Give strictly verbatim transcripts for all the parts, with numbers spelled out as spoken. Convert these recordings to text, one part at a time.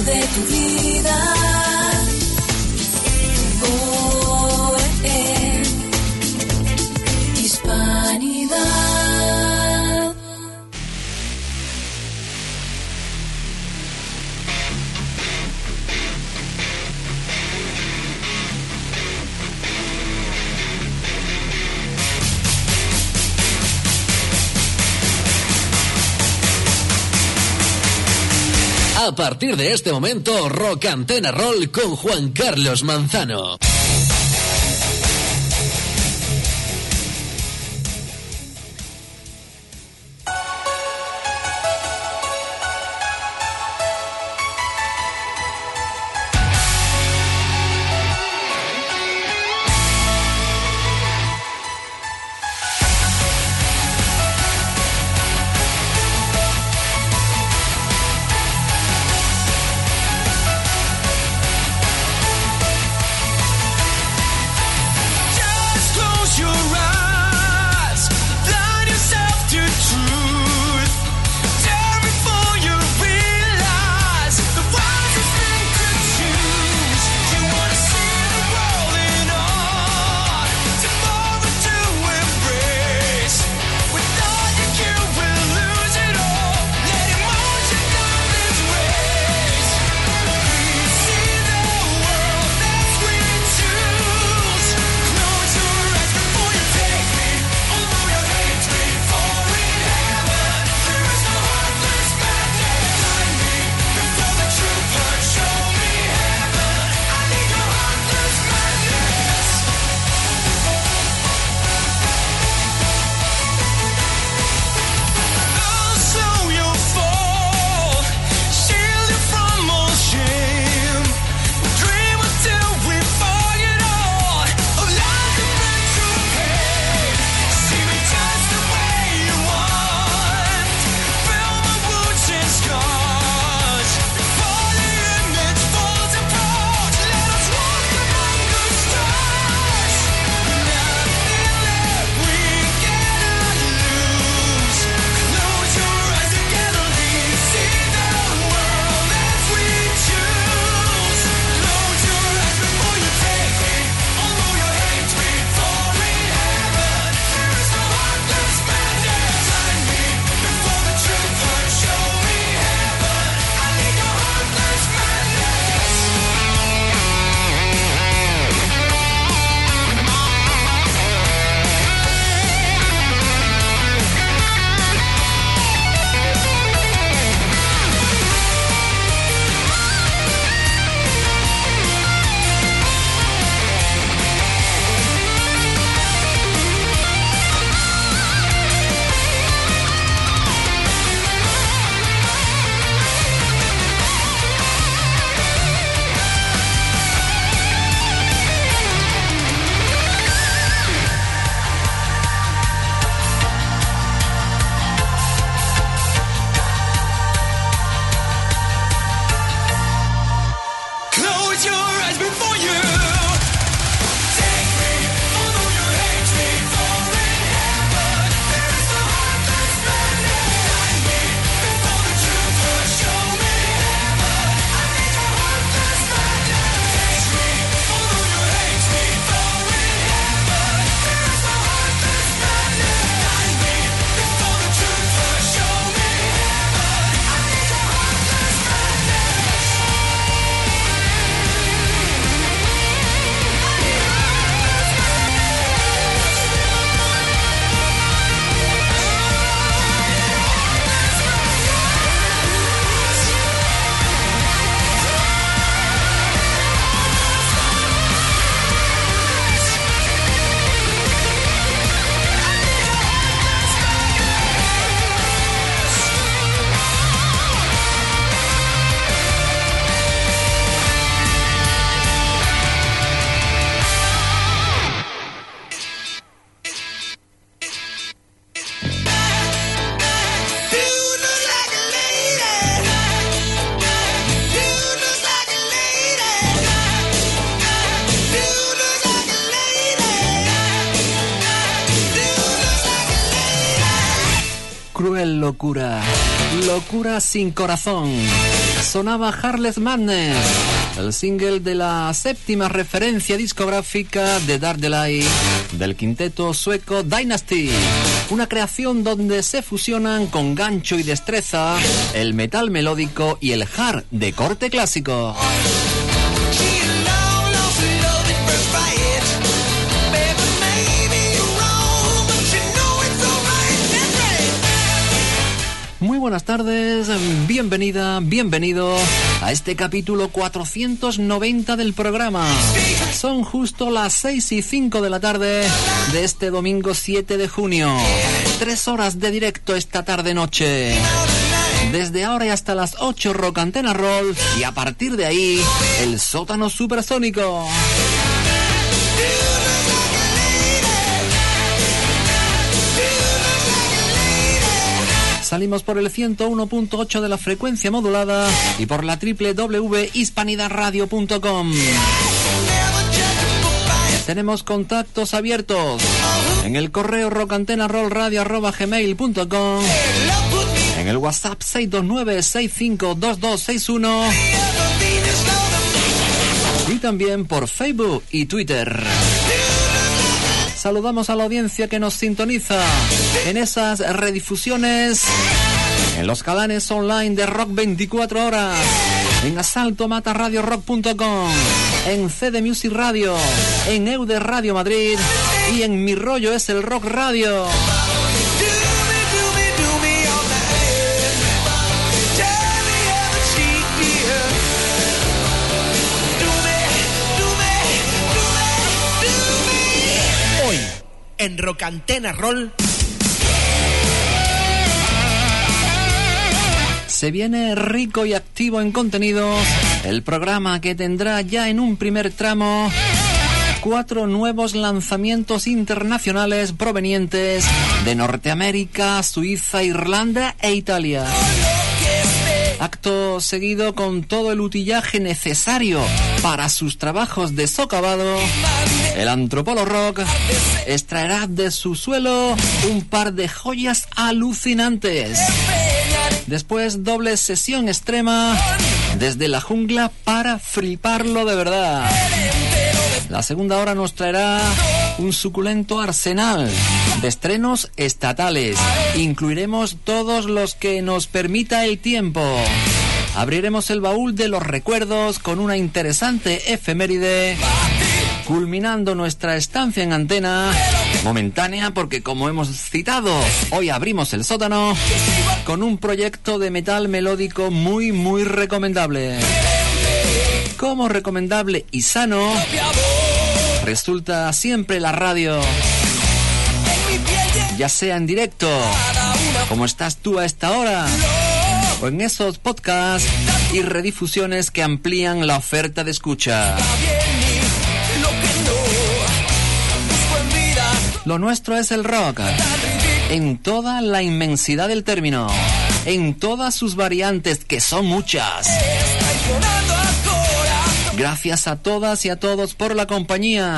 de tu vida. Oh, eh, eh. Hispanidad. A partir de este momento, Rock Antena Roll con Juan Carlos Manzano. locura, locura sin corazón. Sonaba Heartless Madness, el single de la séptima referencia discográfica de Dark Delay, del quinteto sueco Dynasty. Una creación donde se fusionan con gancho y destreza el metal melódico y el hard de corte clásico. Muy buenas tardes, bienvenida, bienvenido a este capítulo cuatrocientos noventa del programa. Son justo las seis y cinco de la tarde de este domingo siete de junio. Tres horas de directo esta tarde-noche. Desde ahora y hasta las ocho Rock Antena Roll, y a partir de ahí, el sótano supersónico. Salimos por el ciento uno punto ocho de la frecuencia modulada y por la doble u doble u doble u punto hispanidad radio punto com. Tenemos contactos abiertos en el correo rockantenarollradio arroba gmail punto com, en el WhatsApp seis dos nueve seis cinco dos dos seis uno y también por Facebook y Twitter. Saludamos a la audiencia que nos sintoniza en esas redifusiones, en los canales online de Rock veinticuatro horas, en asalto mata radio rock punto com, en C D Music Radio, en Eude Radio Madrid y en Mi Rollo es el Rock Radio. En Rock Antena Roll se viene rico y activo en contenidos el programa que tendrá ya en un primer tramo cuatro nuevos lanzamientos internacionales provenientes de Norteamérica, Suiza, Irlanda e Italia. Acto seguido, con todo el utillaje necesario para sus trabajos de socavado, el Antropolo Rock extraerá de su suelo un par de joyas alucinantes. Después, doble sesión extrema desde la jungla para fliparlo de verdad. La segunda hora nos traerá un suculento arsenal de estrenos estatales. Incluiremos todos los que nos permita el tiempo. Abriremos el baúl de los recuerdos con una interesante efeméride, culminando nuestra estancia en antena, momentánea porque, como hemos citado, hoy abrimos el sótano con un proyecto de metal melódico muy muy recomendable. Como recomendable y sano resulta siempre la radio, ya sea en directo, como estás tú a esta hora, o en esos podcasts y redifusiones que amplían la oferta de escucha. Lo nuestro es el rock, en toda la inmensidad del término, en todas sus variantes, que son muchas. Gracias a todas y a todos por la compañía.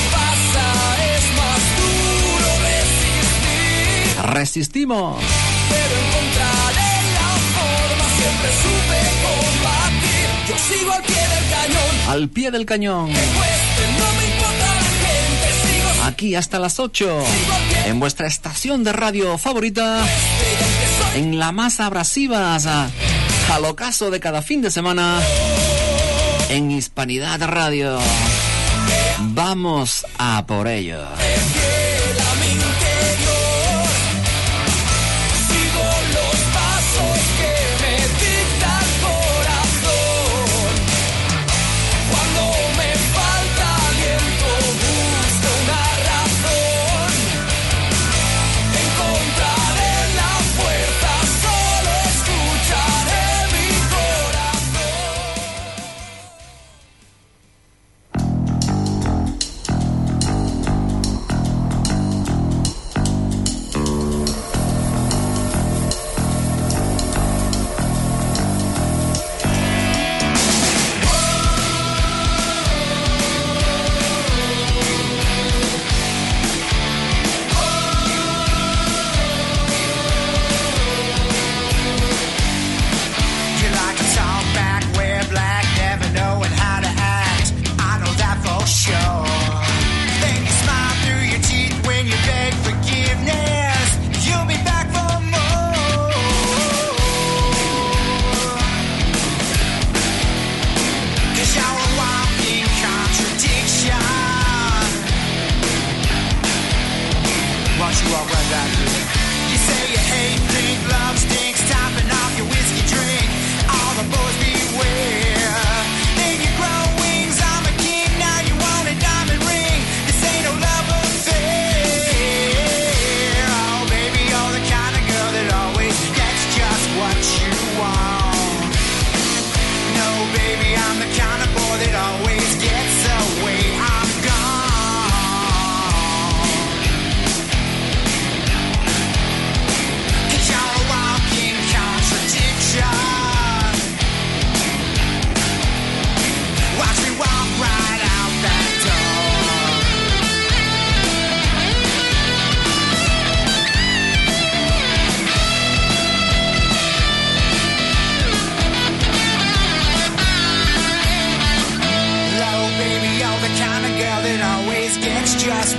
Resistimos. pero encontraré la forma. Siempre supe combatir. Yo sigo al pie del cañón. Al pie del cañón. Que cueste, no me importa la gente. Sigo Aquí hasta las ocho. En vuestra estación de radio favorita. En la más abrasiva al ocaso de cada fin de semana. En Hispanidad Radio. Vamos a por ello.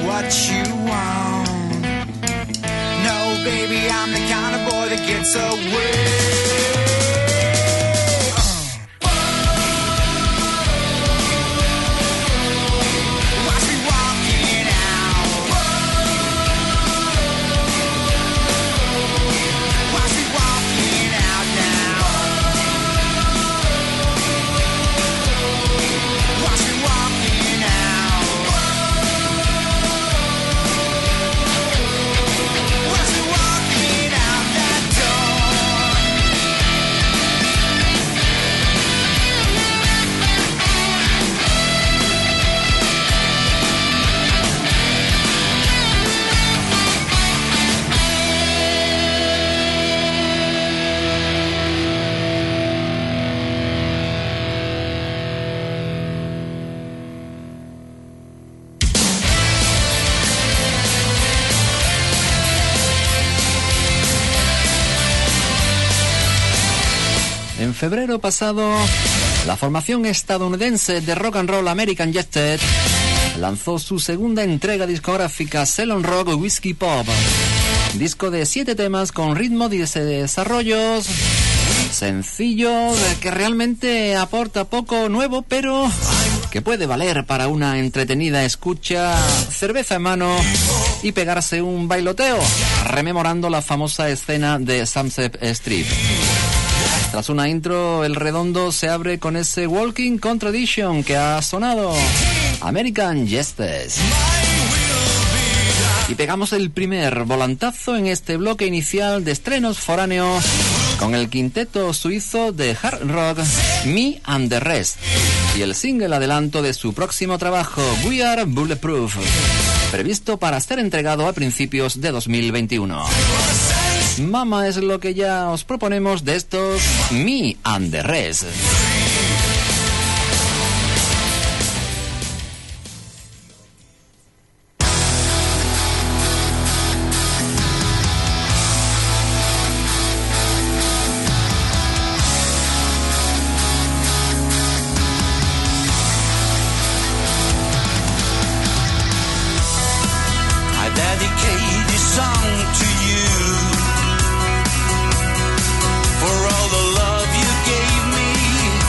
what you want. No, baby, I'm the kind of boy that gets away. En febrero pasado, la formación estadounidense de rock and roll American Jetset lanzó su segunda entrega discográfica Ceylon Rock Whiskey Pop, disco de siete temas con ritmo de desarrollos sencillo que realmente aporta poco nuevo, pero que puede valer para una entretenida escucha, cerveza en mano y pegarse un bailoteo, rememorando la famosa escena de Sunset Strip. Tras una intro, el redondo se abre con ese Walking Contradiction que ha sonado, American Jetset. Y pegamos el primer volantazo en este bloque inicial de estrenos foráneos con el quinteto suizo de hard rock Me and the Rest y el single adelanto de su próximo trabajo We Are Bulletproof, previsto para ser entregado a principios de dos mil veintiuno. Mama es lo que ya os proponemos de estos Me and the Rest. I dedicate this song to you. For all the love you gave me,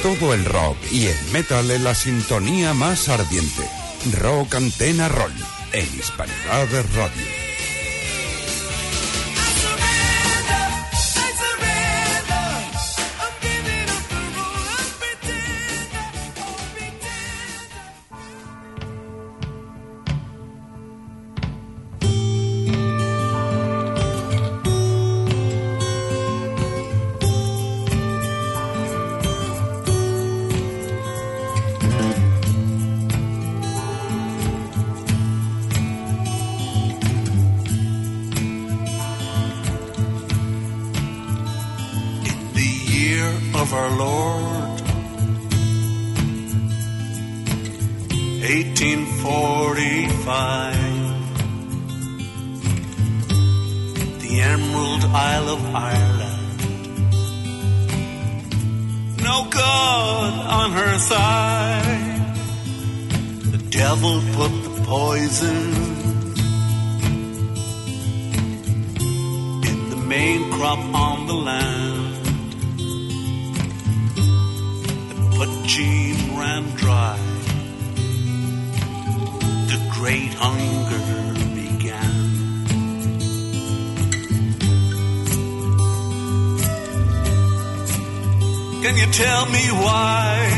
Todo el rock y el metal en la sintonía más ardiente. Rock Antena Roll, en Hispanidad Radio. Of our Lord, eighteen forty-five, the Emerald Isle of Ireland, no God on her side, the devil put the poison in the main crop on the land. Gene ran dry, the great hunger began. Can you tell me why?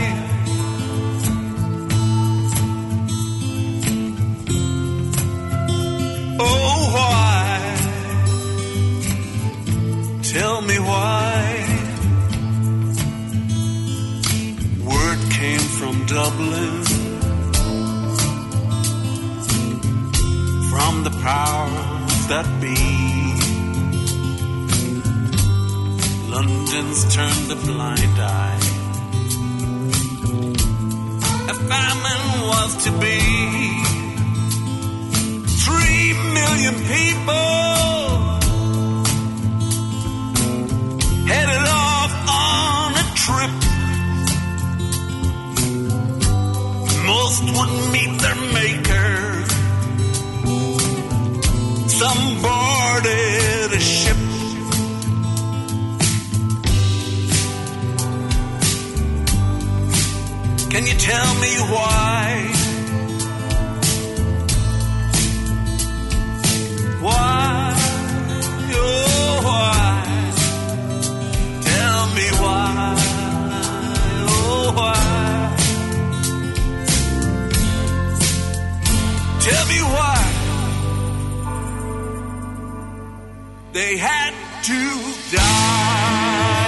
Oh, why? Tell me why? Came from Dublin, from the powers that be. London's turned a blind eye. A famine was to be. Three million people headed off on a trip. Most wouldn't meet their maker. Some boarded a ship. Can you tell me why? Why? Oh, why? Tell me why? Oh, why? Tell me why they had to die.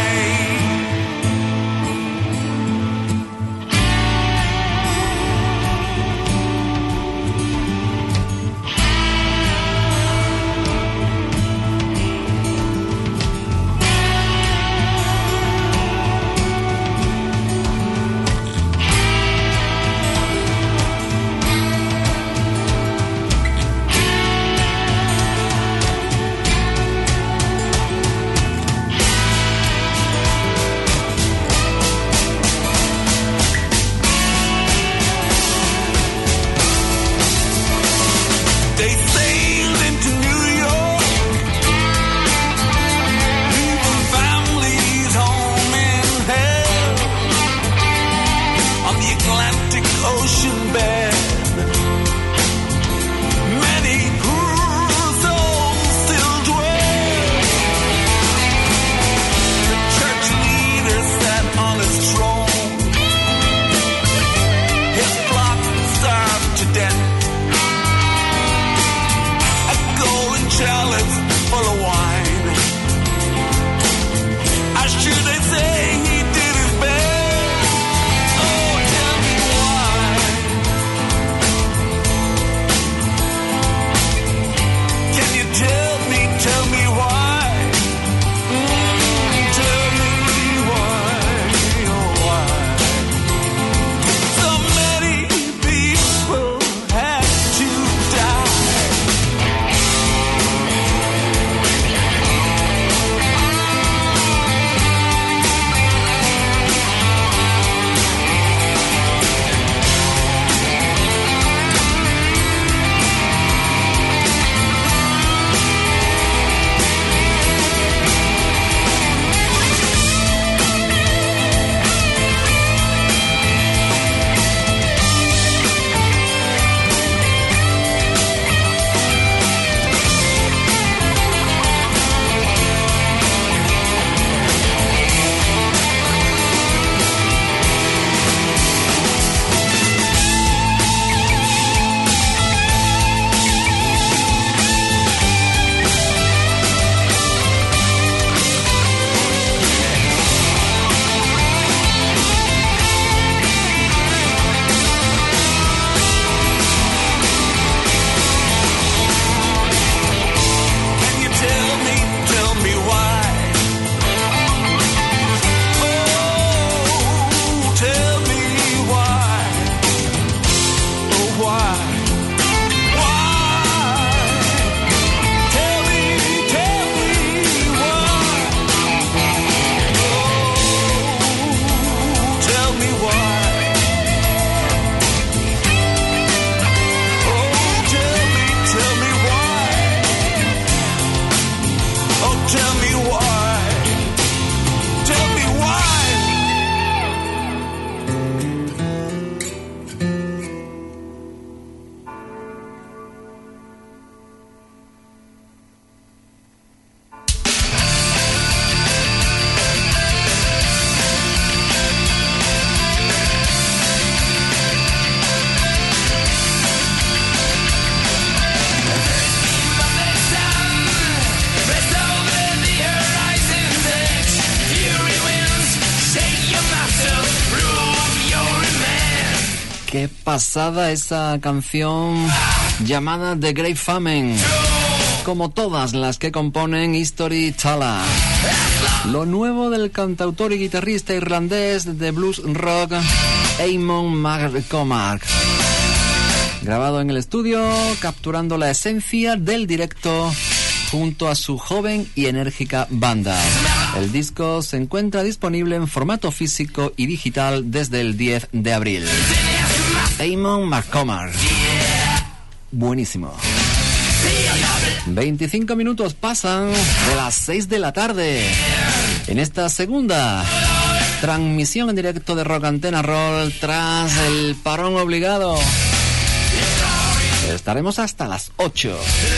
pasada esa canción llamada The Great Famine, como todas las que componen History Teller. Lo nuevo del cantautor y guitarrista irlandés de blues rock Eamon McCormack, grabado en el estudio, capturando la esencia del directo junto a su joven y enérgica banda. El disco se encuentra disponible en formato físico y digital desde el diez de abril. Eamon McCormack. Buenísimo. veinticinco minutos pasan de las seis de la tarde. En esta segunda transmisión en directo de Rock Antena Roll, tras el parón obligado, estaremos hasta las ocho.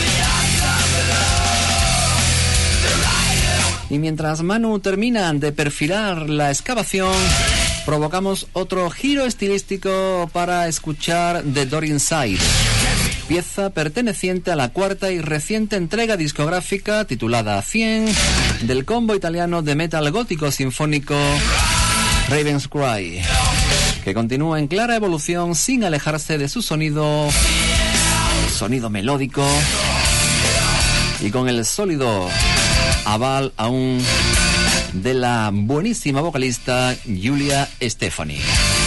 Y mientras Manu termina de perfilar la excavación, provocamos otro giro estilístico para escuchar The Door Inside, pieza perteneciente a la cuarta y reciente entrega discográfica titulada cien del combo italiano de metal gótico sinfónico Raven's Cry, que continúa en clara evolución sin alejarse de su sonido, sonido melódico y con el sólido aval aún de la buenísima vocalista Julia Stefani.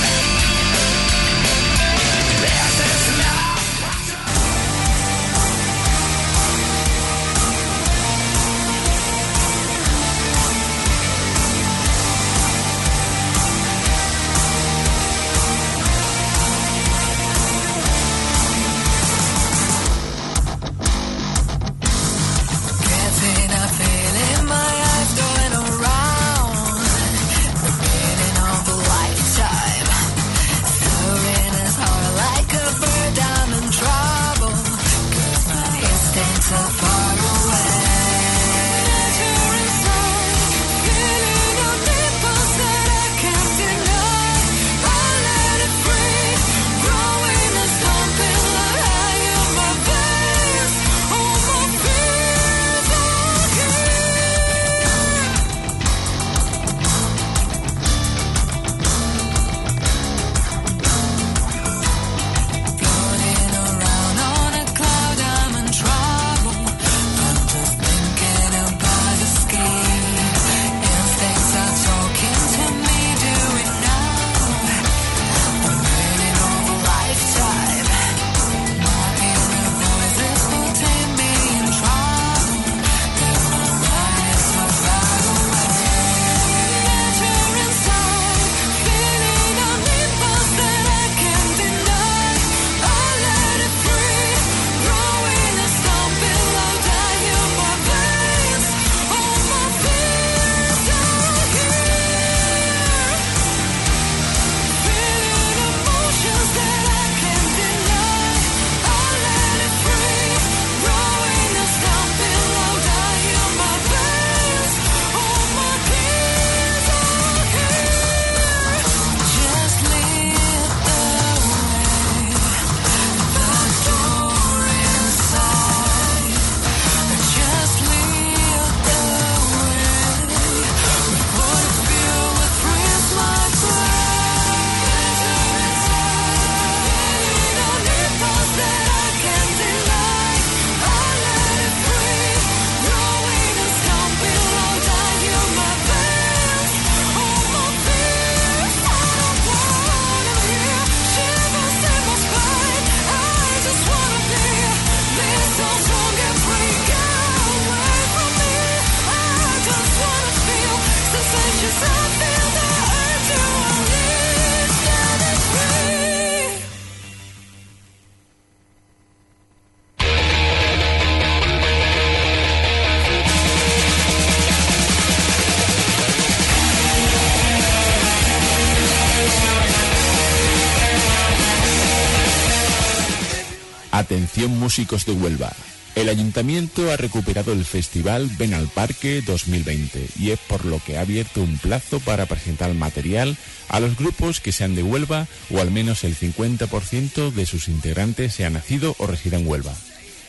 Atención músicos de Huelva. El Ayuntamiento ha recuperado el festival Ven al Parque dos mil veinte y es por lo que ha abierto un plazo para presentar material a los grupos que sean de Huelva o al menos el cincuenta por ciento de sus integrantes sea nacido o resida en Huelva.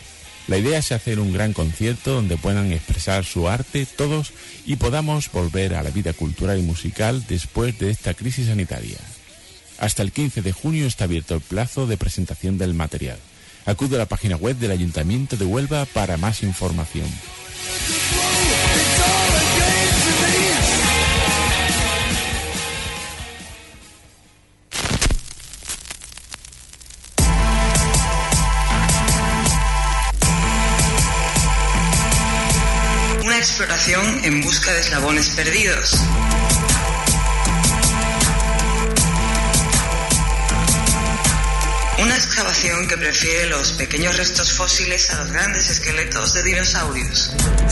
La idea es hacer un gran concierto donde puedan expresar su arte todos y podamos volver a la vida cultural y musical después de esta crisis sanitaria. Hasta el quince de junio está abierto el plazo de presentación del material. Acude a la página web del Ayuntamiento de Huelva para más información. Una exploración en busca de eslabones perdidos. Una excavación que prefiere los pequeños restos fósiles a los grandes esqueletos de dinosaurios.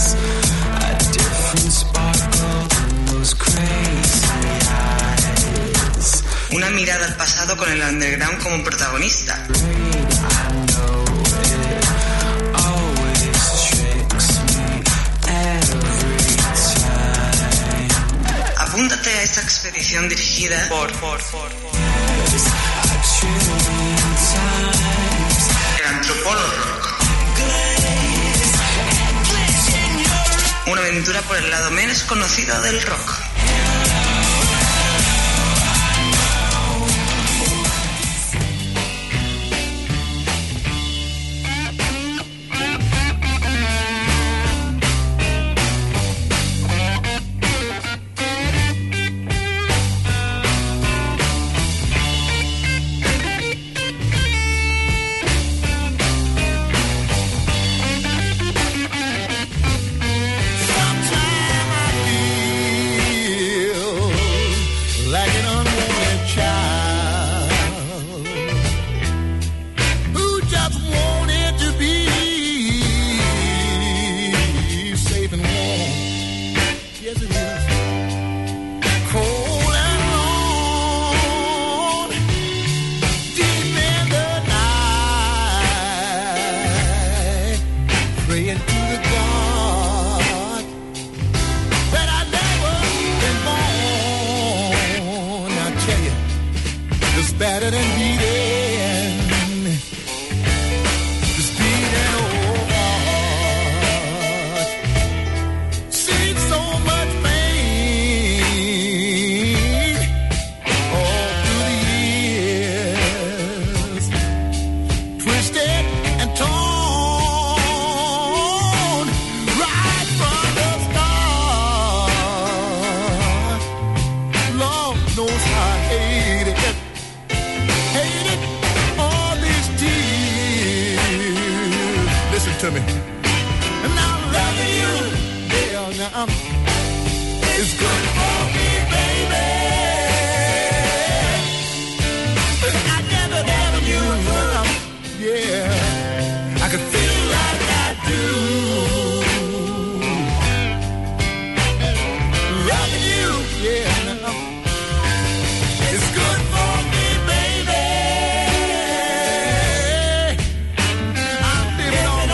Una mirada al pasado con el underground como protagonista. Apúntate a esta expedición dirigida por, por, por, por. El Antropólogo Rock. Una aventura por el lado menos conocido del rock.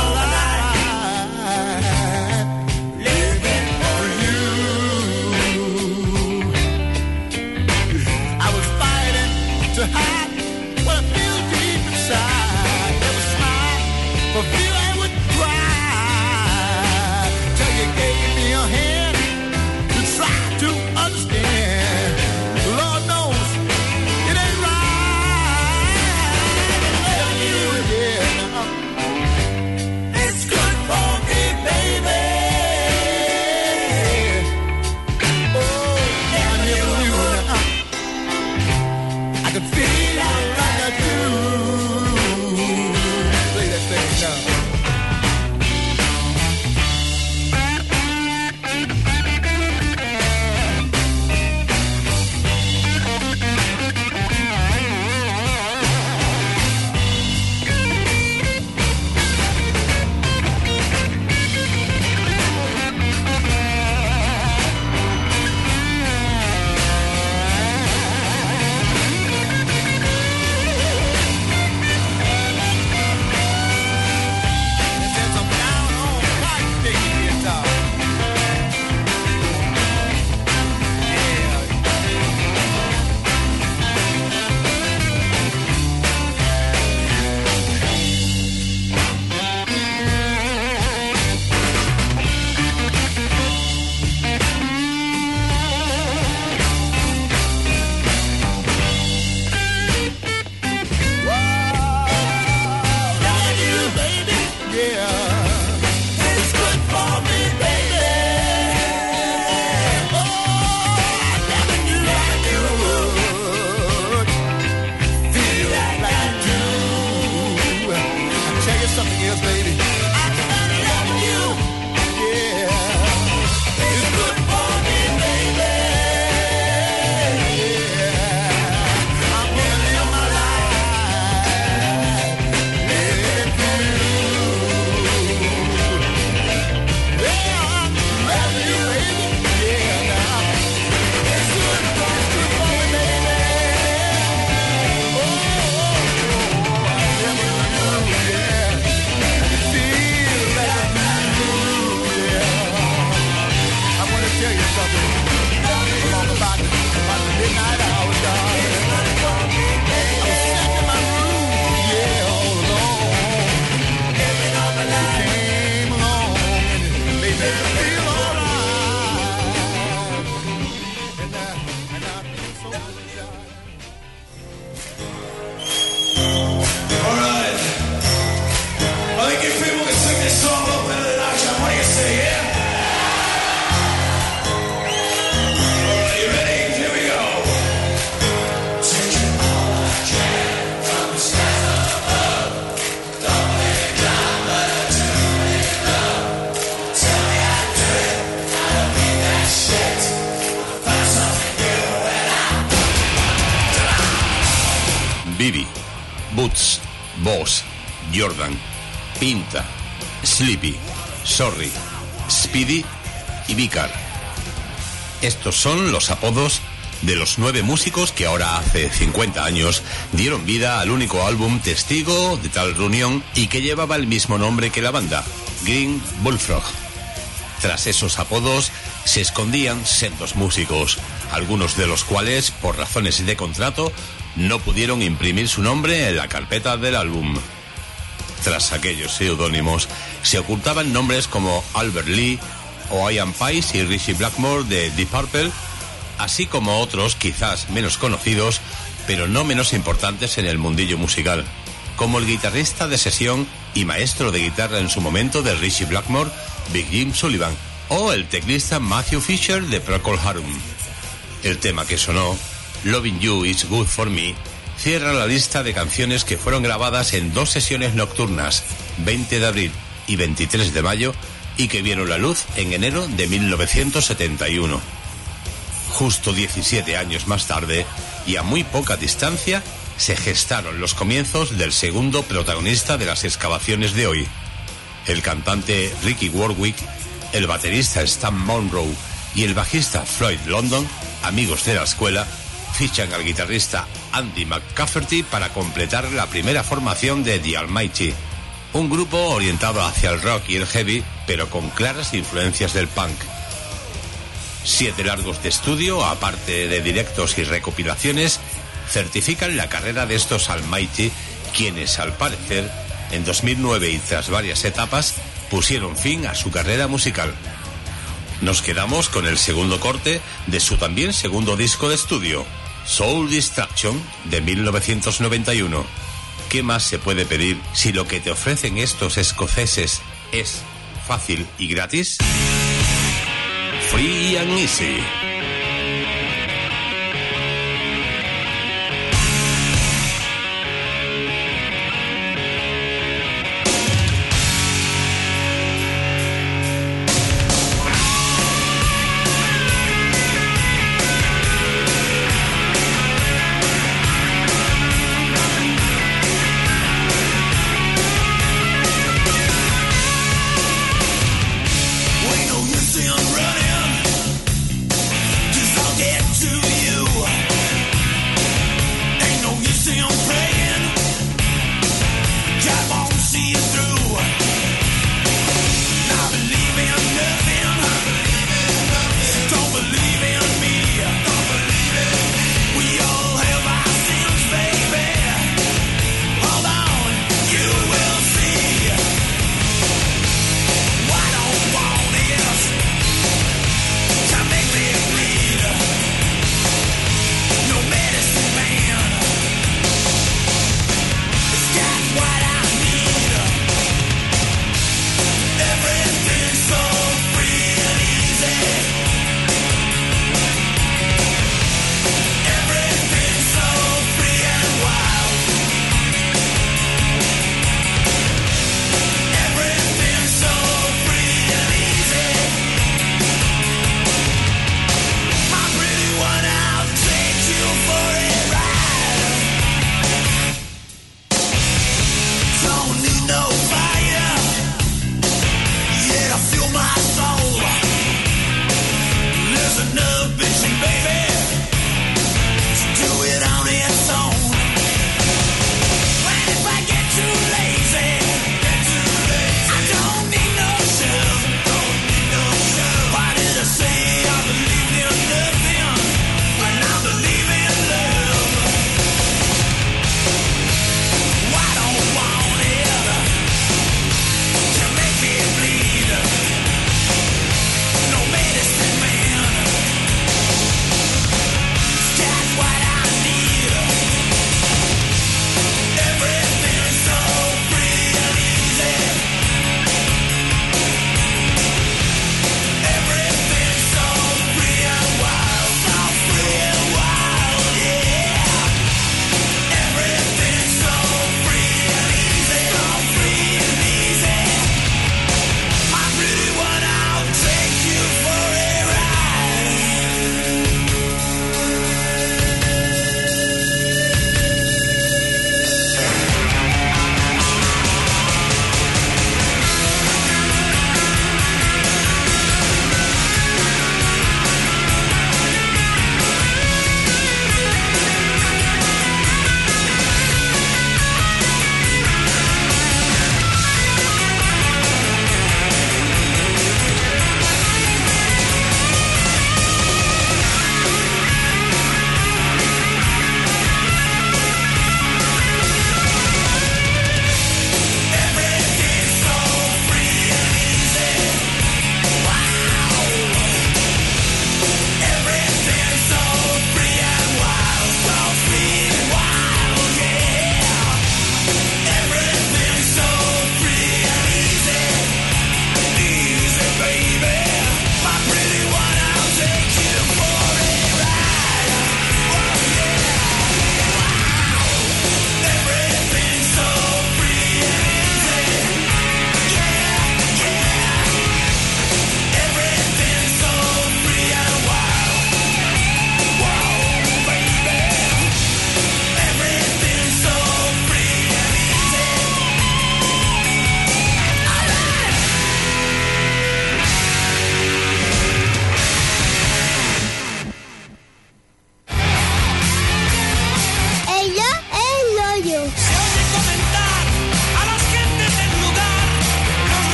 Living for you. Boss, Jordan, Pinta, Sleepy, Sorry, Speedy y Vicar. Estos son los apodos de los nueve músicos que ahora hace cincuenta años dieron vida al único álbum testigo de tal reunión y que llevaba el mismo nombre que la banda, Green Bullfrog. Tras esos apodos se escondían sendos músicos, algunos de los cuales, por razones de contrato, no pudieron imprimir su nombre en la carpeta del álbum. Tras aquellos seudónimos se ocultaban nombres como Albert Lee o Ian Paice y Ritchie Blackmore de Deep Purple, así como otros quizás menos conocidos, pero no menos importantes en el mundillo musical, como el guitarrista de sesión y maestro de guitarra en su momento de Ritchie Blackmore, Big Jim Sullivan, o el teclista Matthew Fisher de Procol Harum. El tema que sonó, Loving You Is Good For Me, cierra la lista de canciones que fueron grabadas en dos sesiones nocturnas, veinte de abril y veintitrés de mayo, y que vieron la luz en enero de mil novecientos setenta y uno. Justo diecisiete años más tarde, y a muy poca distancia, se gestaron los comienzos del segundo protagonista de las excavaciones de hoy. El cantante Ricky Warwick, el baterista Stan Monroe y el bajista Floyd London, amigos de la escuela, fichan al guitarrista Andy McCafferty para completar la primera formación de The Almighty, un grupo orientado hacia el rock y el heavy, pero con claras influencias del punk. Siete largos de estudio, aparte de directos y recopilaciones, certifican la carrera de estos Almighty, quienes, al parecer, en dos mil nueve y tras varias etapas, pusieron fin a su carrera musical. Nos quedamos con el segundo corte de su también segundo disco de estudio, Soul Distraction, de mil novecientos noventa y uno. ¿Qué más se puede pedir si lo que te ofrecen estos escoceses es fácil y gratis? Free and Easy. Ain't no use in running.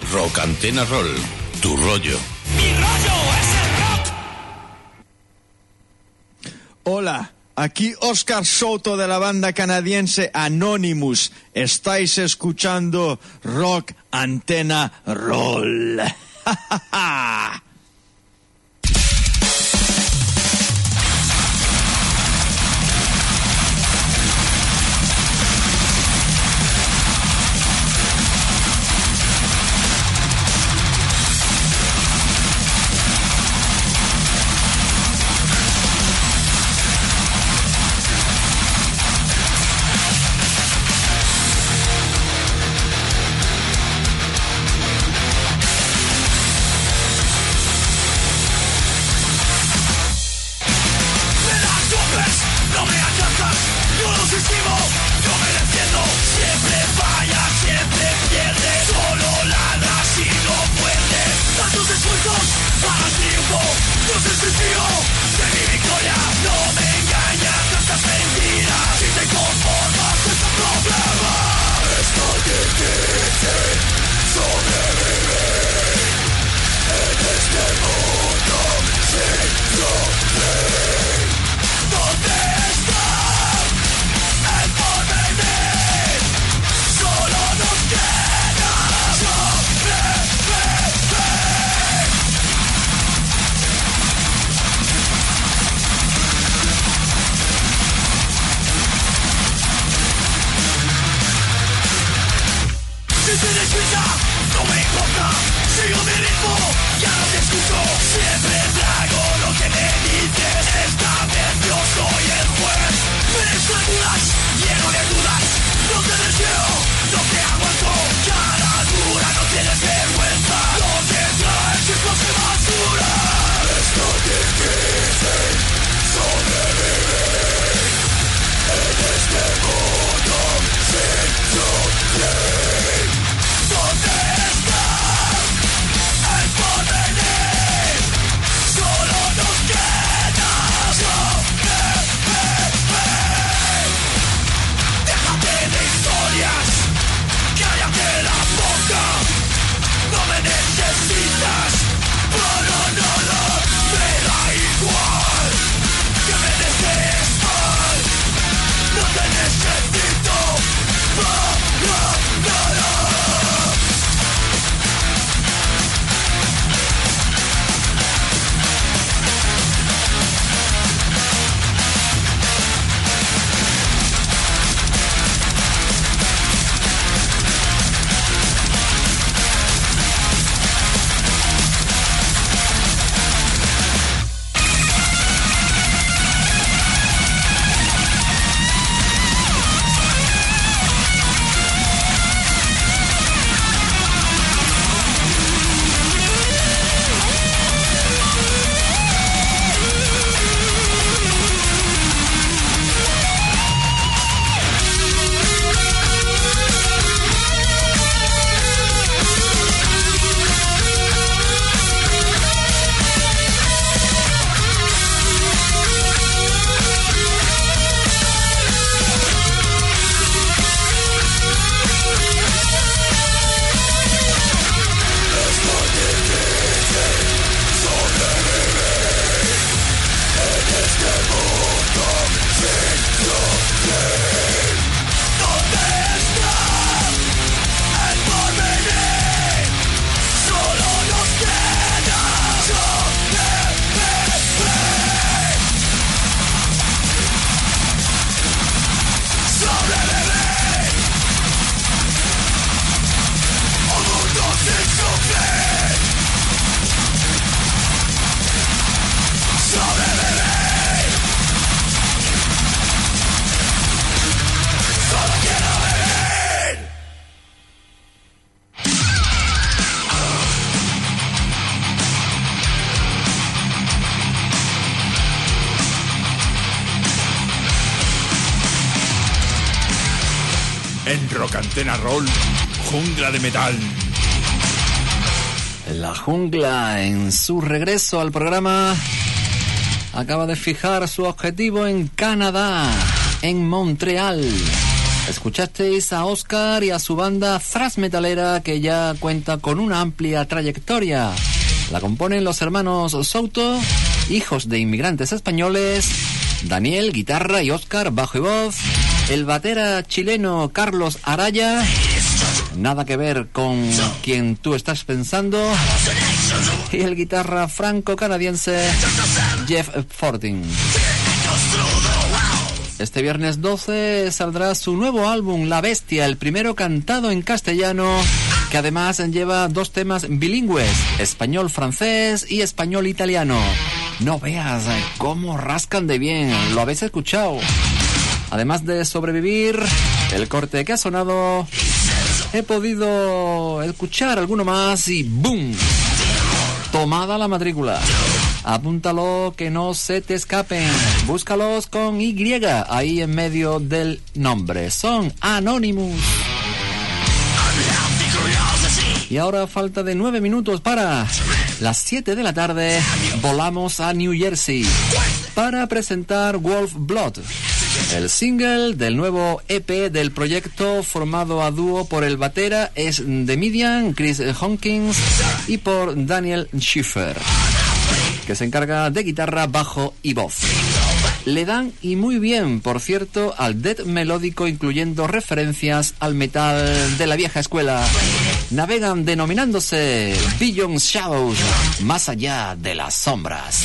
Rock Antena Roll, tu rollo. Mi rollo es el rock. Hola, aquí Oscar Soto de la banda canadiense Anonymous. Estáis escuchando Rock Antena Roll. En Rock Antena Roll, Jungla de Metal. La Jungla, en su regreso al programa, acaba de fijar su objetivo en Canadá, en Montreal. Escuchasteis a Oscar y a su banda thrash metalera que ya cuenta con una amplia trayectoria. La componen los hermanos Souto, hijos de inmigrantes españoles, Daniel, guitarra, y Oscar, bajo y voz, el batera chileno Carlos Araya, nada que ver con quien tú estás pensando, y el guitarra franco-canadiense Jeff Fortin. Este viernes doce saldrá su nuevo álbum, La Bestia, el primero cantado en castellano, que además lleva dos temas bilingües, español-francés y español-italiano. No veas cómo rascan de bien, lo habéis escuchado. Además de Sobrevivir, el corte que ha sonado, he podido escuchar alguno más y ¡boom! Tomada la matrícula. Apúntalo, que no se te escapen. Búscalos con Y ahí en medio del nombre. Son Anonymous. Y ahora, falta de nueve minutos para las siete de la tarde, volamos a New Jersey para presentar Wolf Blood, el single del nuevo E P del proyecto, formado a dúo por el batera es The Median, Chris Hawkins, y por Daniel Schiffer, que se encarga de guitarra, bajo y voz. Le dan y muy bien, por cierto, al death melódico, incluyendo referencias al metal de la vieja escuela. Navegan denominándose Beyond Shadows, más allá de las sombras.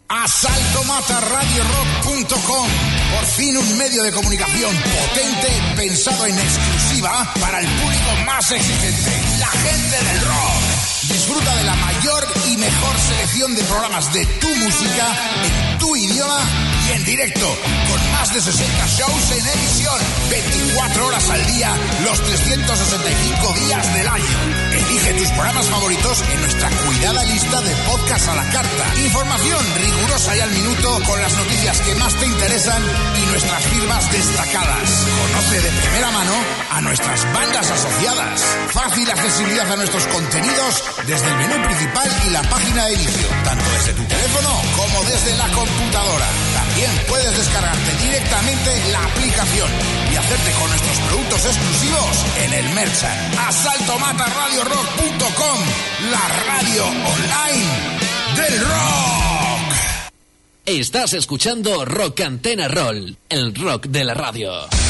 asalto mata radio rock punto com. Por fin un medio de comunicación potente pensado en exclusiva para el público más exigente, la gente del rock. Disfruta de la mayor y mejor selección de programas de tu música en tu idioma y en directo, con más de sesenta shows en emisión, veinticuatro horas al día, los trescientos sesenta y cinco días del año. Elige tus programas favoritos en nuestra cuidada lista de podcast a la carta. Información rigurosa y al minuto con las noticias que más te interesan y nuestras firmas destacadas. Conoce de primera mano a nuestras bandas asociadas. Fácil accesibilidad a nuestros contenidos desde el menú principal y la página de inicio, tanto desde tu teléfono como desde la computadora. También puedes descargarte directamente la aplicación y hacerte con nuestros productos exclusivos en el Merchant. asalto mata radio rock punto com, la radio online del rock. Estás escuchando Rock Antena Roll, el rock de la radio.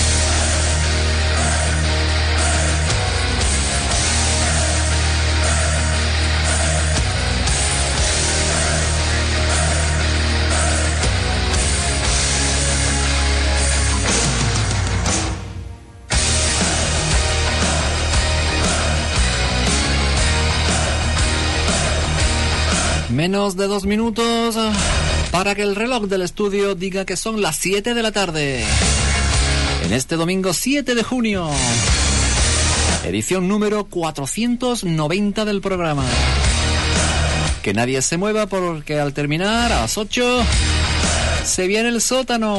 Menos de dos minutos para que el reloj del estudio diga que son las siete de la tarde. En este domingo siete de junio. Edición número cuatrocientos noventa del programa. Que nadie se mueva porque al terminar a las ocho se viene el sótano.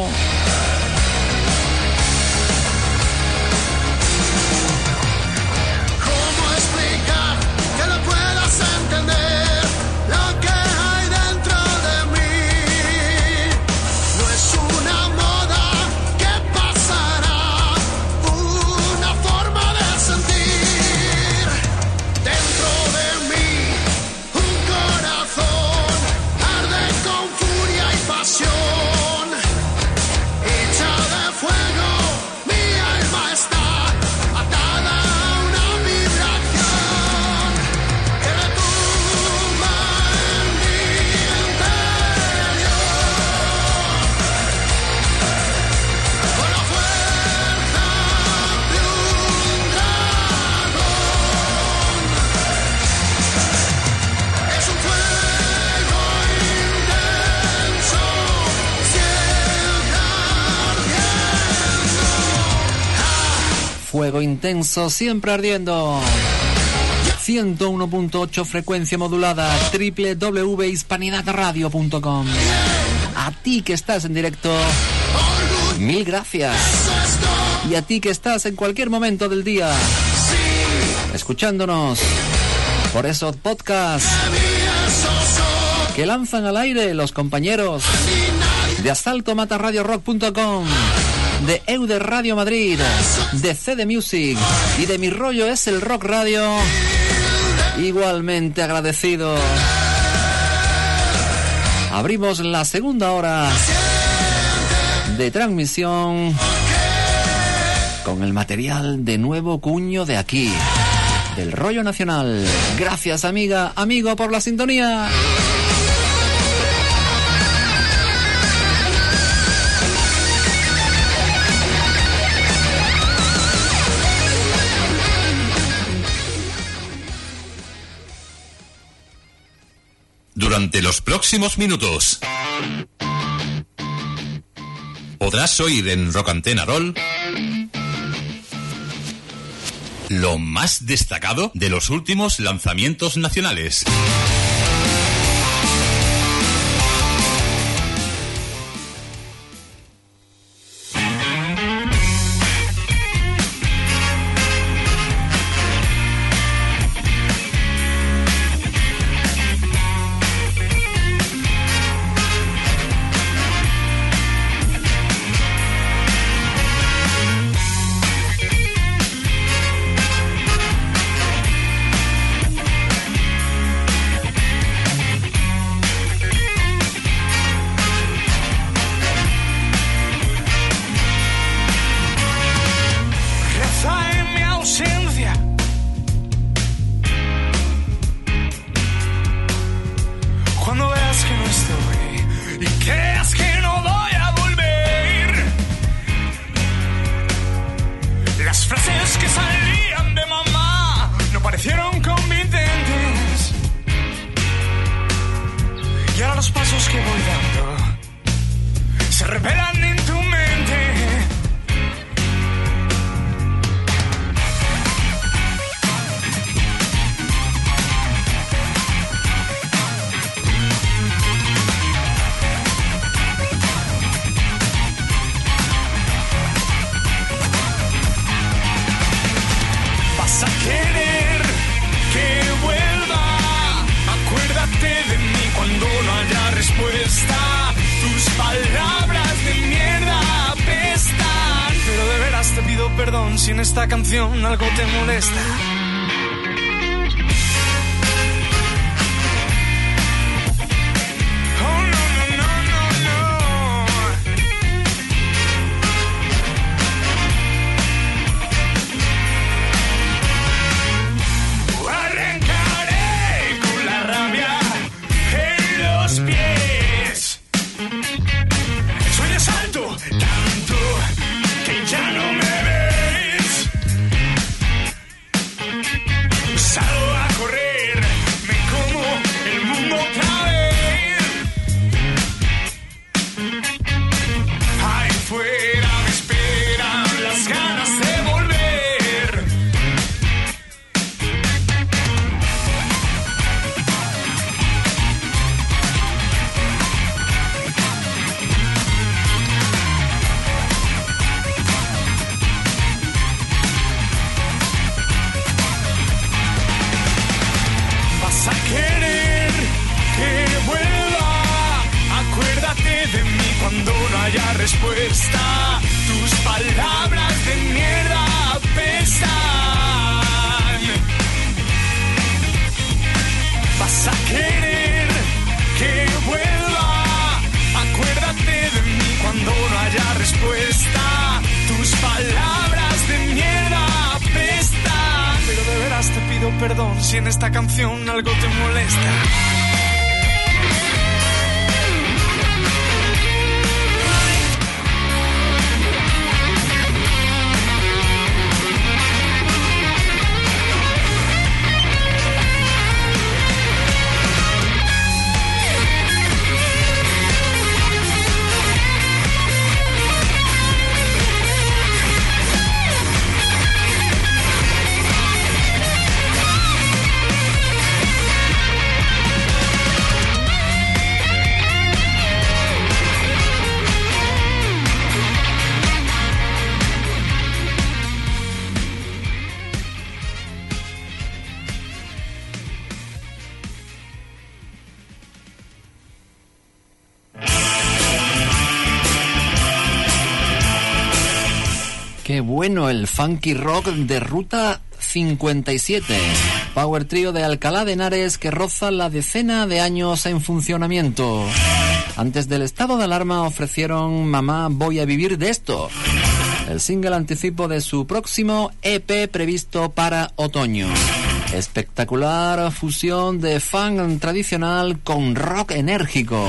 Fuego intenso, siempre ardiendo. ciento uno punto ocho frecuencia modulada, doble u doble u doble u punto hispanidad radio punto com. A ti que estás en directo, mil gracias. Y a ti que estás en cualquier momento del día escuchándonos por esos podcasts que lanzan al aire los compañeros de asalto mata radio rock punto com, de Euder Radio Madrid, de C D Music y de Mi Rollo es el Rock Radio. Igualmente agradecido. Abrimos la segunda hora de transmisión con el material de nuevo cuño de aquí, del rollo nacional. Gracias, amiga, amigo, por la sintonía. Durante los próximos minutos podrás oír en Rock Antena Roll lo más destacado de los últimos lanzamientos nacionales. voy dando se revelan en tu mente. Vas a querer que vuelva, acuérdate de mí cuando no haya respuesta. Tus palabras de mierda apestan, pero de veras te pido perdón si en esta canción algo te molesta. Respuesta, tus palabras de mierda apestan. Vas a querer que vuelva, acuérdate de mí cuando no haya respuesta. Tus palabras de mierda apestan, pero de veras te pido perdón si en esta canción algo te molesta. Qué bueno el funky rock de Ruta cincuenta y siete, power trío de Alcalá de Henares que roza la decena de años en funcionamiento. Antes del estado de alarma ofrecieron Mamá, voy a vivir de esto, el single anticipo de su próximo E P previsto para otoño. Espectacular fusión de funk tradicional con rock enérgico.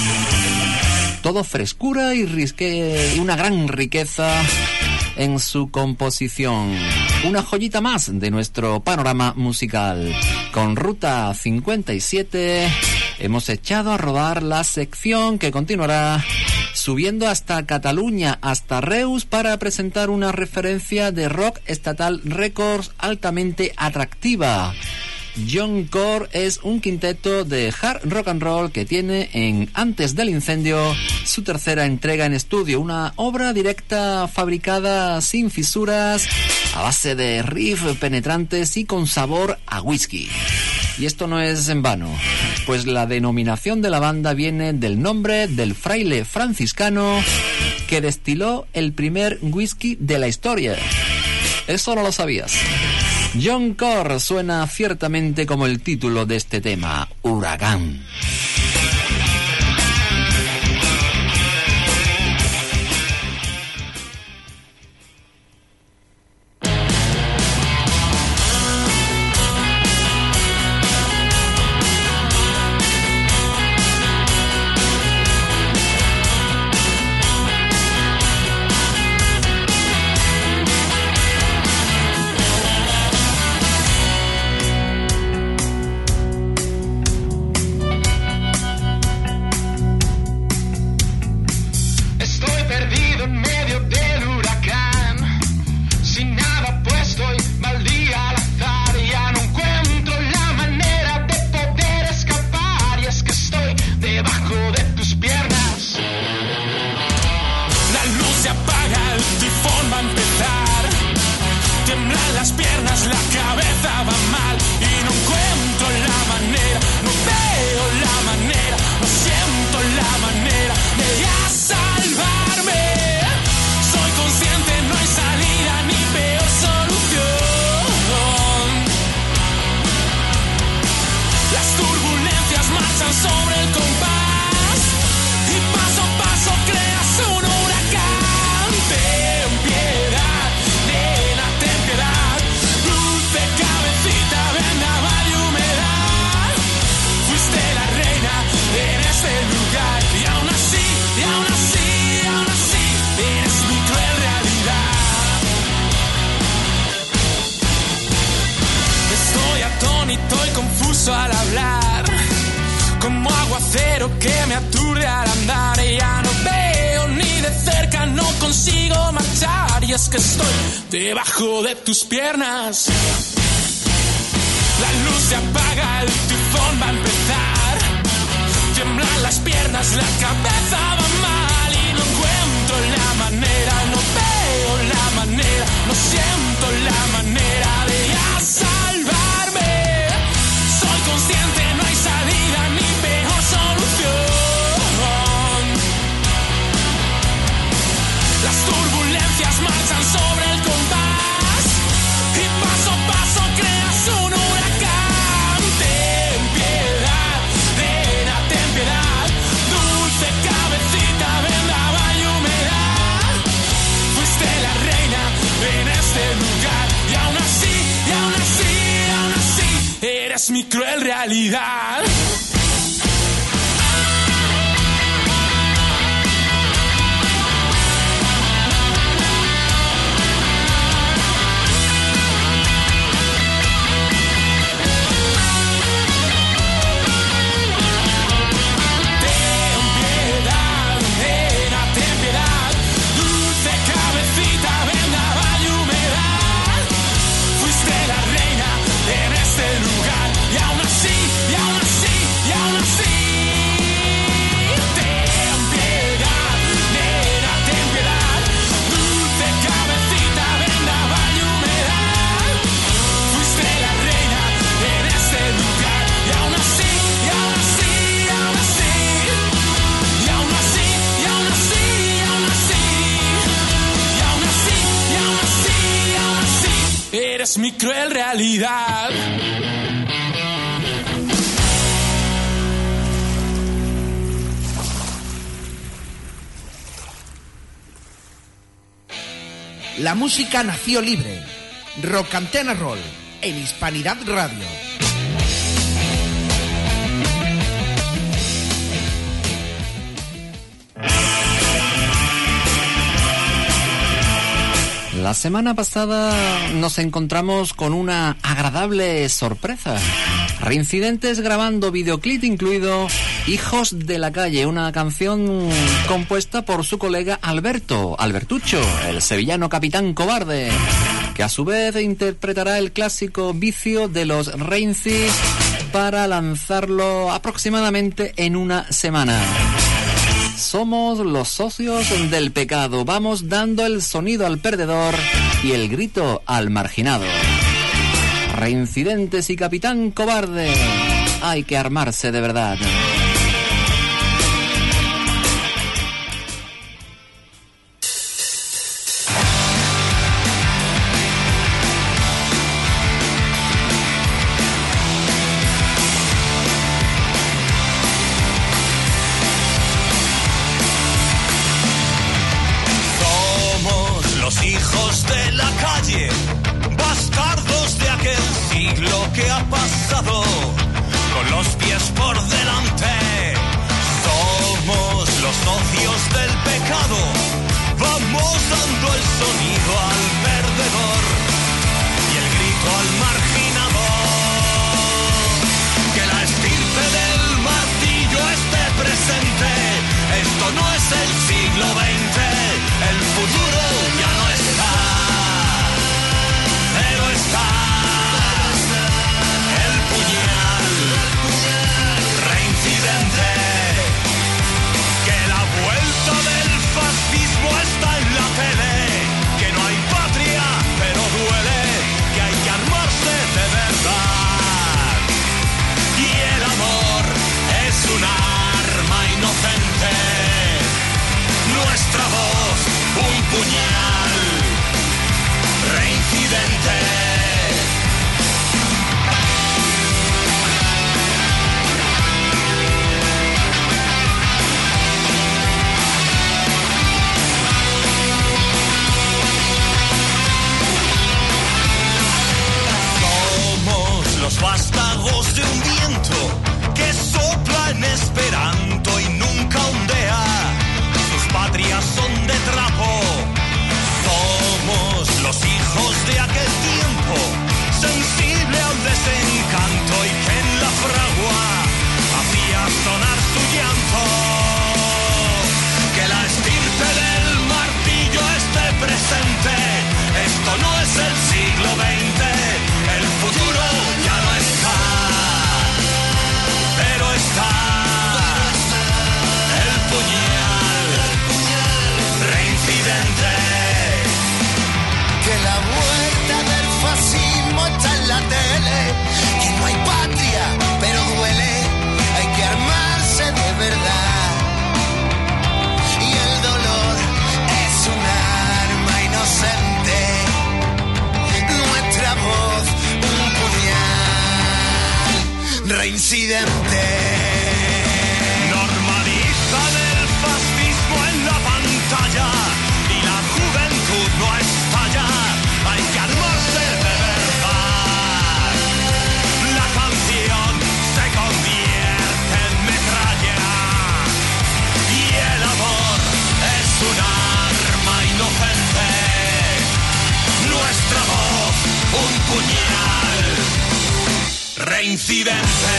Todo frescura y risque, una gran riqueza en su composición. Una joyita más de nuestro panorama musical. Con Ruta cincuenta y siete hemos echado a rodar la sección que continuará subiendo hasta Cataluña, hasta Reus, para presentar una referencia de Rock Estatal Records altamente atractiva. John Core es un quinteto de hard rock and roll que tiene en Antes del Incendio su tercera entrega en estudio, una obra directa fabricada sin fisuras, a base de riffs penetrantes y con sabor a whisky. Y esto no es en vano, pues la denominación de la banda viene del nombre del fraile franciscano que destiló el primer whisky de la historia. Eso no lo sabías. John Core suena ciertamente como el título de este tema, Huracán. nervioso al hablar, como aguacero que me aturde al andar. Y ya no veo ni de cerca, no consigo marchar. Y es que estoy debajo de tus piernas. La luz se apaga, el tifón va a empezar. Tiemblan las piernas, la cabeza va mal. Y no encuentro la manera, no veo la manera, no siento la manera de ya salvarme. Soy consciente, no hay salida ni peor solución. Las turbulencias marchan sobre el compás y paso a paso creas un huracán. Ten piedad, nena, ten piedad. Dulce cabecita, vendaval y humedad. Fuiste la reina en este lugar y aún así, y aún así, y aún así eres mi cruel realidad. Es mi cruel realidad. La música nació libre. Rock Antena Roll en Hispanidad Radio. La semana pasada nos encontramos con una agradable sorpresa. Reincidentes grabando videoclip incluido Hijos de la Calle, una canción compuesta por su colega Alberto, Albertucho, el sevillano Capitán Cobarde, que a su vez interpretará el clásico Vicio de los Reincis para lanzarlo aproximadamente en una semana. Somos los socios del pecado, vamos dando el sonido al perdedor y el grito al marginado. Reincidentes y Capitán Cobarde, hay que armarse de verdad. Que ha pasado con los pies por delante. puñal reincidente.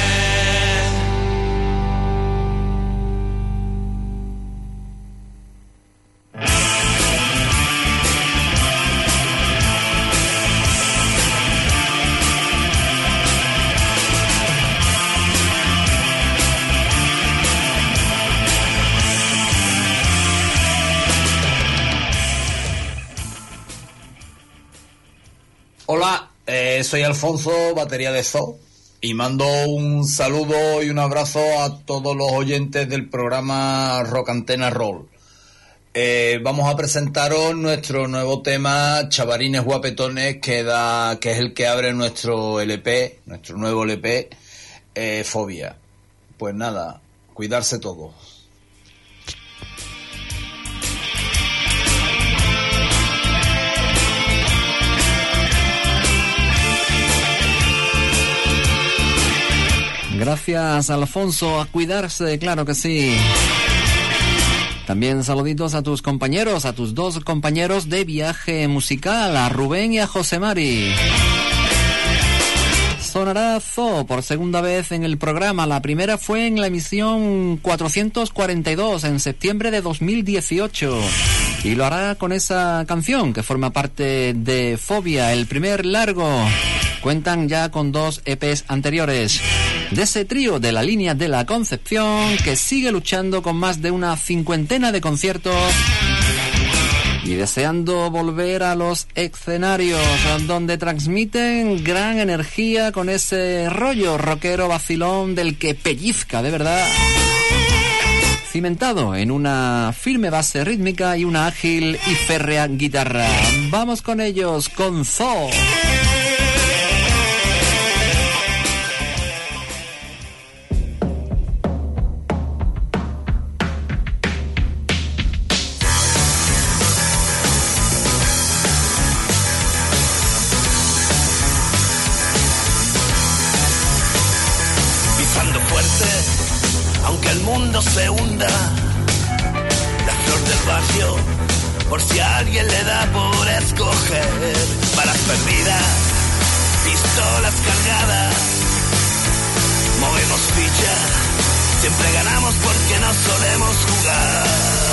Hola, eh, soy Alfonso, batería de Zoo, y mando un saludo y un abrazo a todos los oyentes del programa Rock Antena Roll. Eh, vamos a presentaros nuestro nuevo tema, Chavarines Guapetones, que, da, que es el que abre nuestro L P, nuestro nuevo L P, eh, Fobia. Pues nada, cuidarse todos. Gracias, Alfonso, a cuidarse, claro que sí. También saluditos a tus compañeros, a tus dos compañeros de viaje musical, a Rubén y a José Mari. Sonará Zoo por segunda vez en el programa. La primera fue en la emisión cuatrocientos cuarenta y dos, en septiembre de dos mil dieciocho. Y lo hará con esa canción que forma parte de Fobia, el primer largo. Cuentan ya con dos E Pes anteriores de ese trío de la línea de la Concepción, que sigue luchando con más de una cincuentena de conciertos y deseando volver a los escenarios, donde transmiten gran energía con ese rollo rockero vacilón del que pellizca de verdad, cimentado en una firme base rítmica y una ágil y férrea guitarra. Vamos con ellos, con Zoo. Se hunda la flor del barrio, por si a alguien le da por escoger. Balas perdidas, pistolas cargadas, movemos ficha, siempre ganamos porque no solemos jugar.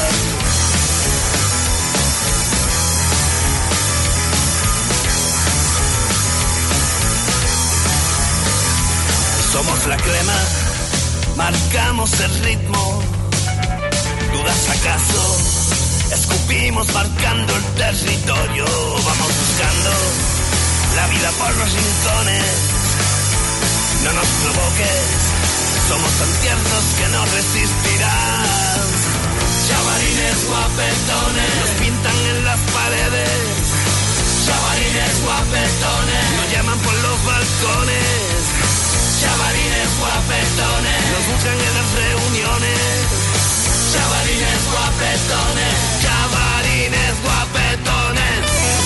Somos la crema, marcamos el ritmo. ¿Dudas acaso? Escupimos marcando el territorio. Vamos buscando la vida por los rincones. No nos provoques, somos tan tiernos que no resistirás. Chavarines guapetones nos pintan en las paredes. Chavarines guapetones nos llaman por los balcones. Chavarines guapetones nos buscan en las reuniones. Chavarines guapetones, chavarines guapetones.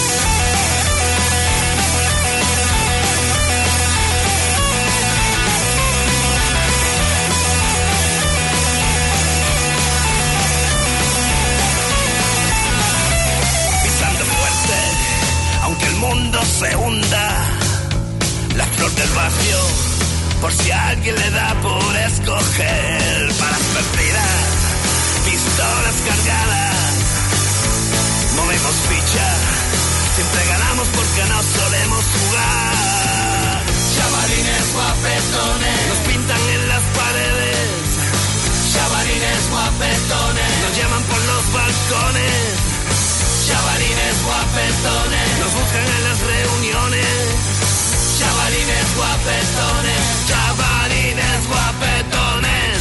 Pisando fuerte, aunque el mundo se hunda, la flor del barrio, por si a alguien le da por escoger. Balas perdidas, pistolas cargadas, movemos ficha, siempre ganamos porque no solemos jugar. Chavarines guapetones nos pintan en las paredes. Chavarines guapetones nos llaman por los balcones. Chavarines guapetones nos buscan en las reuniones. Chavarines guapetones, chavarines guapetones.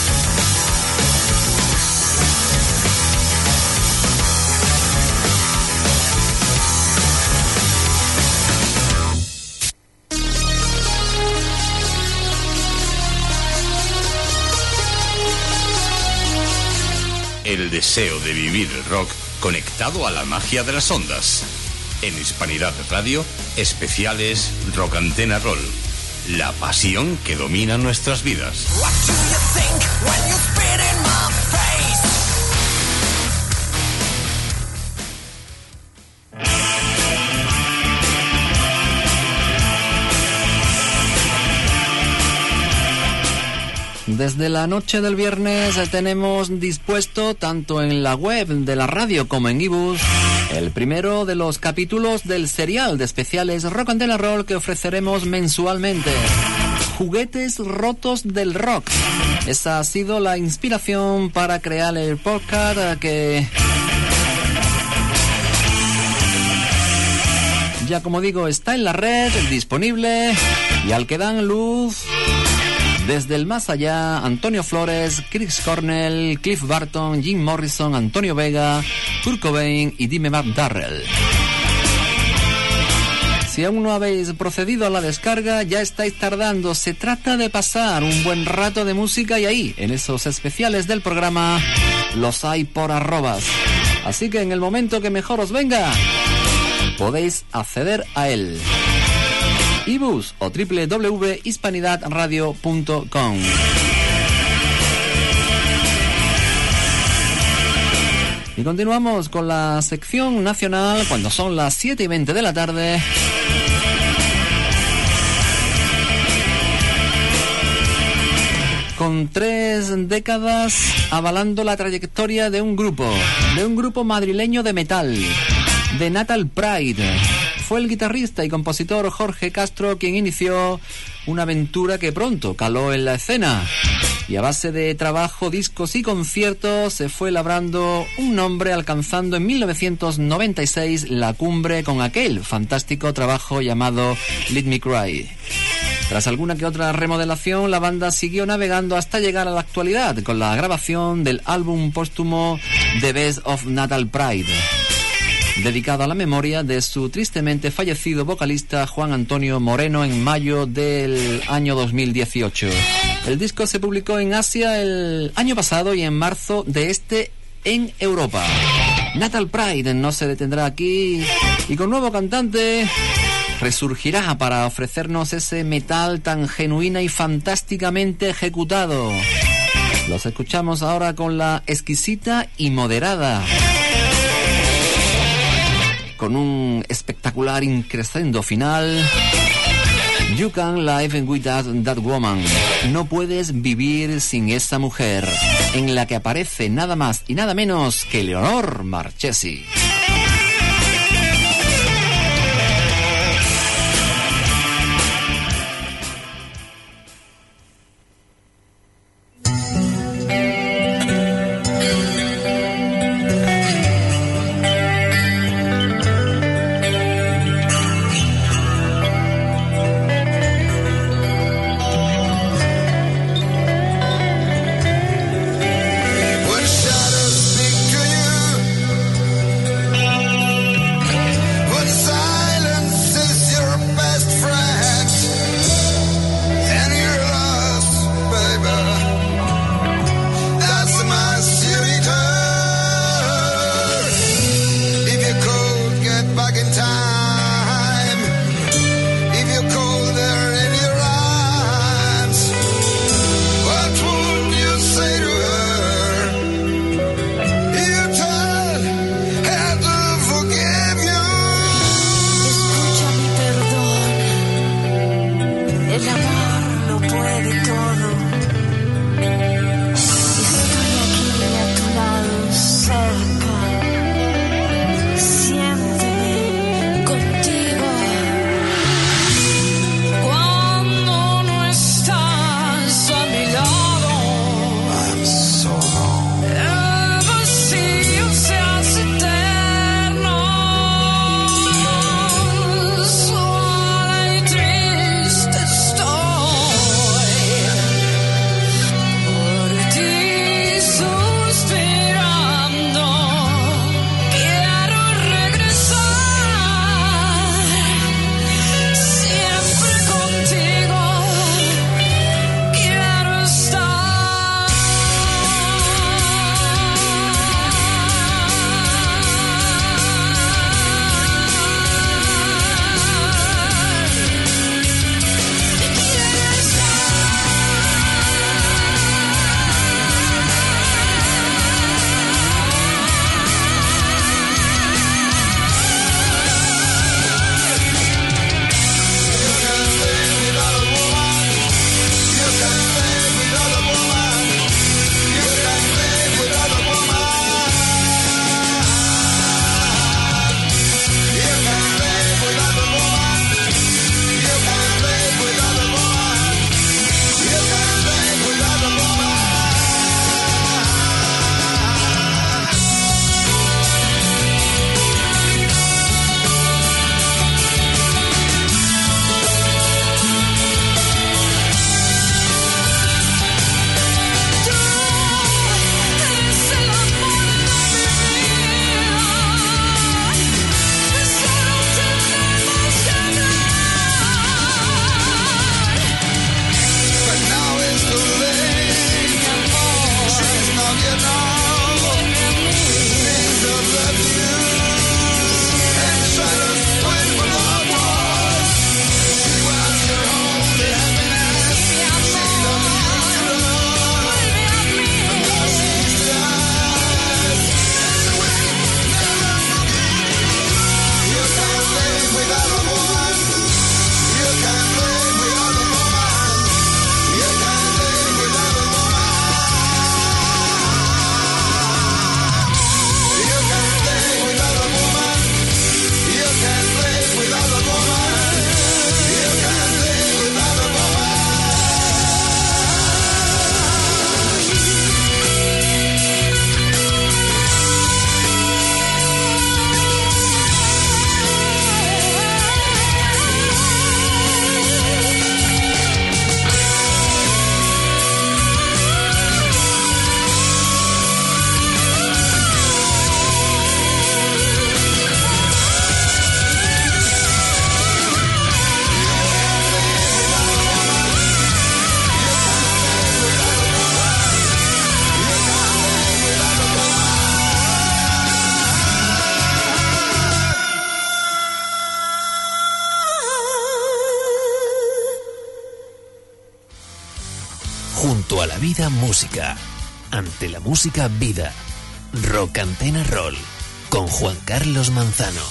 El deseo de vivir el rock conectado a la magia de las ondas. En Hispanidad Radio, especiales Rock Antena Roll. La pasión que domina nuestras vidas. Desde la noche del viernes tenemos dispuesto, tanto en la web de la radio como en iBus, el primero de los capítulos del serial de especiales Rock Antena Roll que ofreceremos mensualmente. Juguetes rotos del rock. Esa ha sido la inspiración para crear el podcast que... ya como digo, está en la red, disponible, y al que dan luz desde el más allá, Antonio Flores, Chris Cornell, Cliff Barton, Jim Morrison, Antonio Vega, Kurt Cobain y Dimebag Darrell. Si aún no habéis procedido a la descarga, ya estáis tardando. Se trata de pasar un buen rato de música y ahí, en esos especiales del programa, los hay por arrobas. Así que en el momento que mejor os venga, podéis acceder a él. iBus o doble u doble u doble u punto hispanidad radio punto com. Y continuamos con la sección nacional cuando son las siete y veinte de la tarde. Con tres décadas avalando la trayectoria de un grupo, de un grupo madrileño de metal, de Natal Pride. Fue el guitarrista y compositor Jorge Castro quien inició una aventura que pronto caló en la escena. Y a base de trabajo, discos y conciertos se fue labrando un nombre, alcanzando en mil novecientos noventa y seis la cumbre con aquel fantástico trabajo llamado Let Me Cry. Tras alguna que otra remodelación, la banda siguió navegando hasta llegar a la actualidad con la grabación del álbum póstumo The Best of Natal Pride, dedicado a la memoria de su tristemente fallecido vocalista Juan Antonio Moreno en mayo del año dos mil dieciocho. El disco se publicó en Asia el año pasado y en marzo de este en Europa. Natal Pride no se detendrá aquí y con nuevo cantante resurgirá para ofrecernos ese metal tan genuina y fantásticamente ejecutado. Los escuchamos ahora con la exquisita y moderada, con un espectacular increscendo final. You Can't Live Without That Woman. No puedes vivir sin esa mujer, en la que aparece nada más y nada menos que Leonor Marchesi. When shadows speak to you vida, música. Ante la música, vida. Rock Antena Roll. Con Juan Carlos Manzano.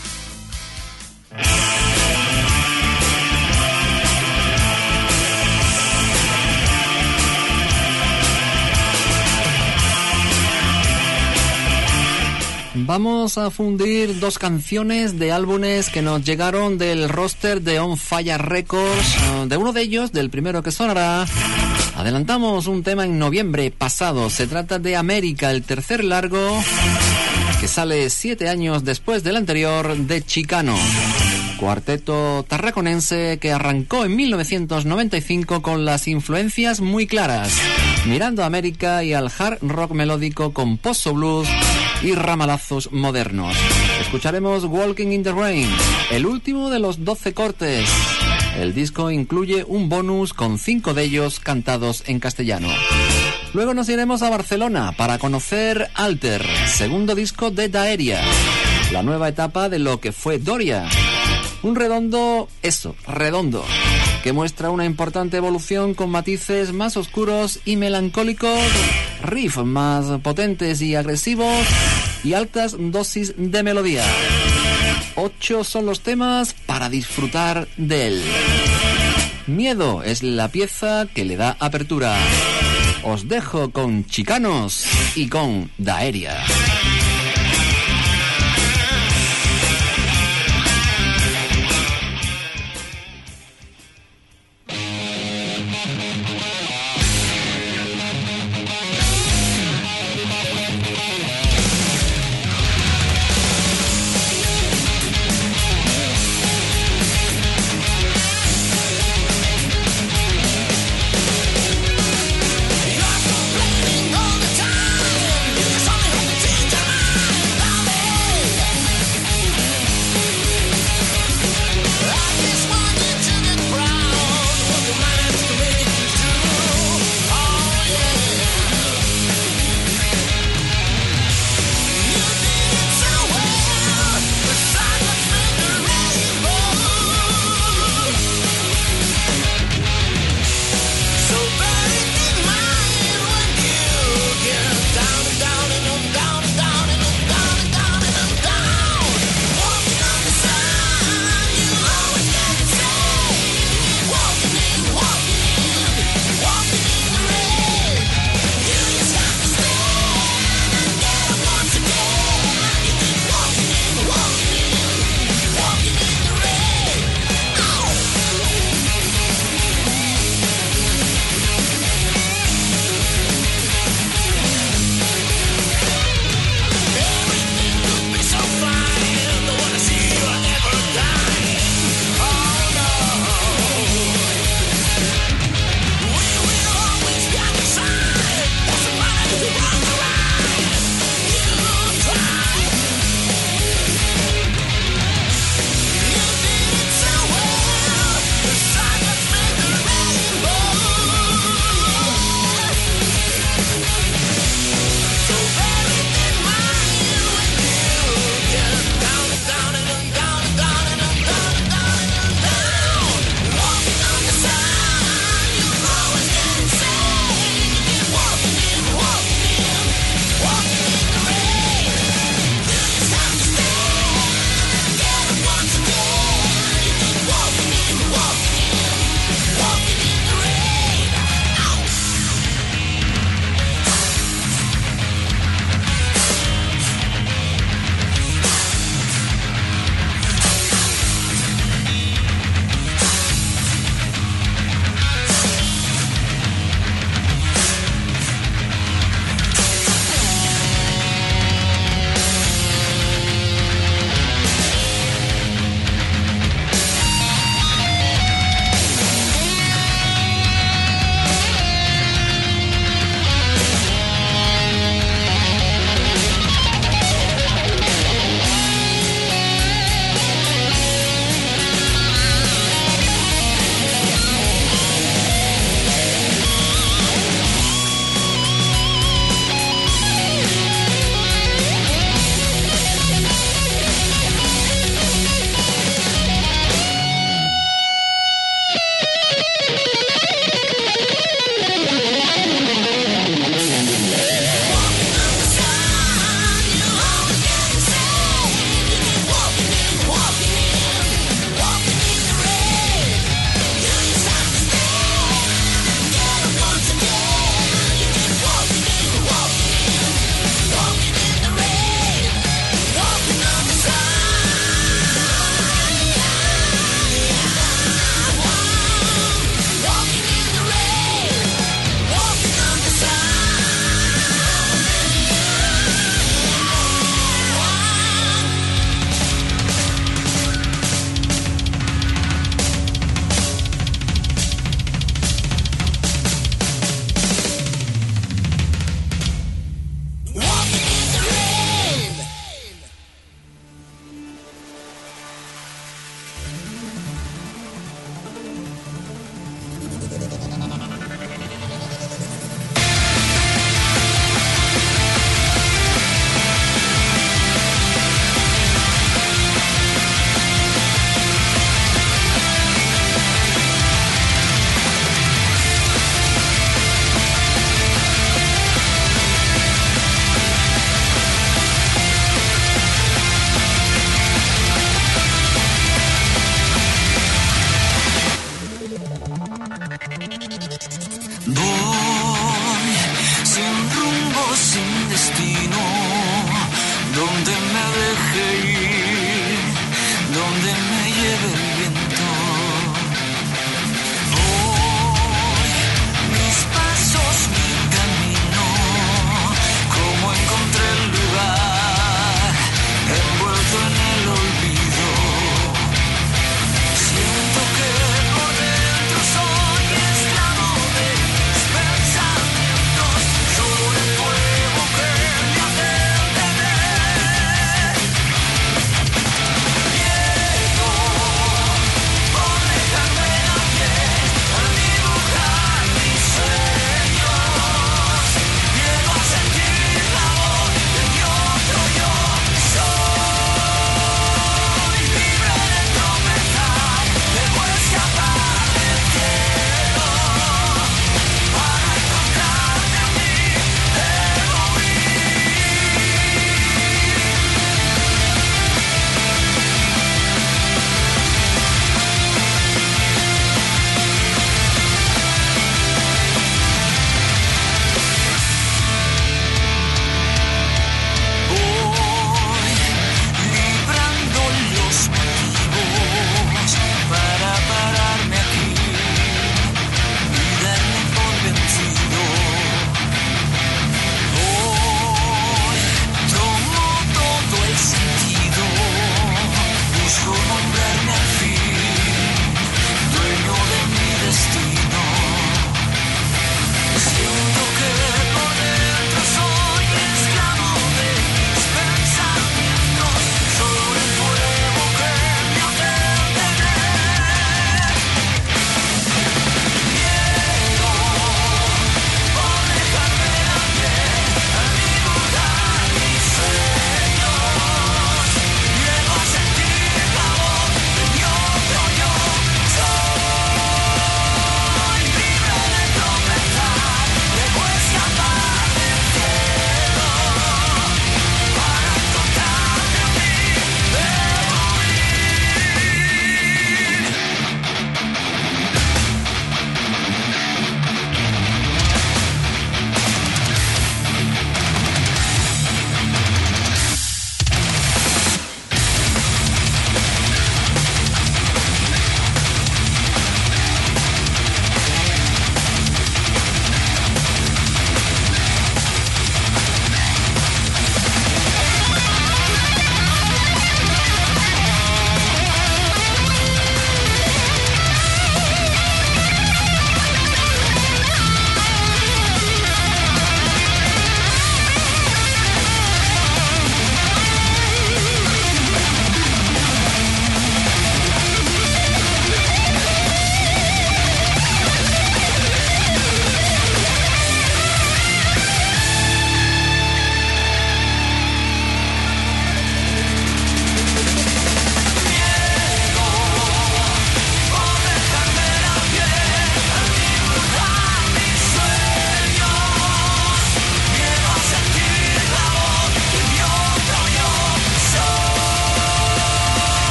Vamos a fundir dos canciones de álbumes que nos llegaron del roster de On Fire Records. De uno de ellos, del primero que sonará, adelantamos un tema en noviembre pasado. Se trata de América, el tercer largo, que sale siete años después del anterior, de Chicano. Cuarteto tarraconense que arrancó en mil novecientos noventa y cinco con las influencias muy claras, mirando a América y al hard rock melódico con pozo blues y ramalazos modernos. Escucharemos Walking in the Rain, el último de los doce cortes. El disco incluye un bonus con cinco de ellos cantados en castellano. Luego nos iremos a Barcelona para conocer Alter, segundo disco de Daeria, la nueva etapa de lo que fue Doria. Un redondo, eso, redondo, que muestra una importante evolución con matices más oscuros y melancólicos, riffs más potentes y agresivos y altas dosis de melodía. Ocho son los temas para disfrutar de él. Miedo es la pieza que le da apertura. Os dejo con Chicanos y con Daeria. All the time, you just only have to change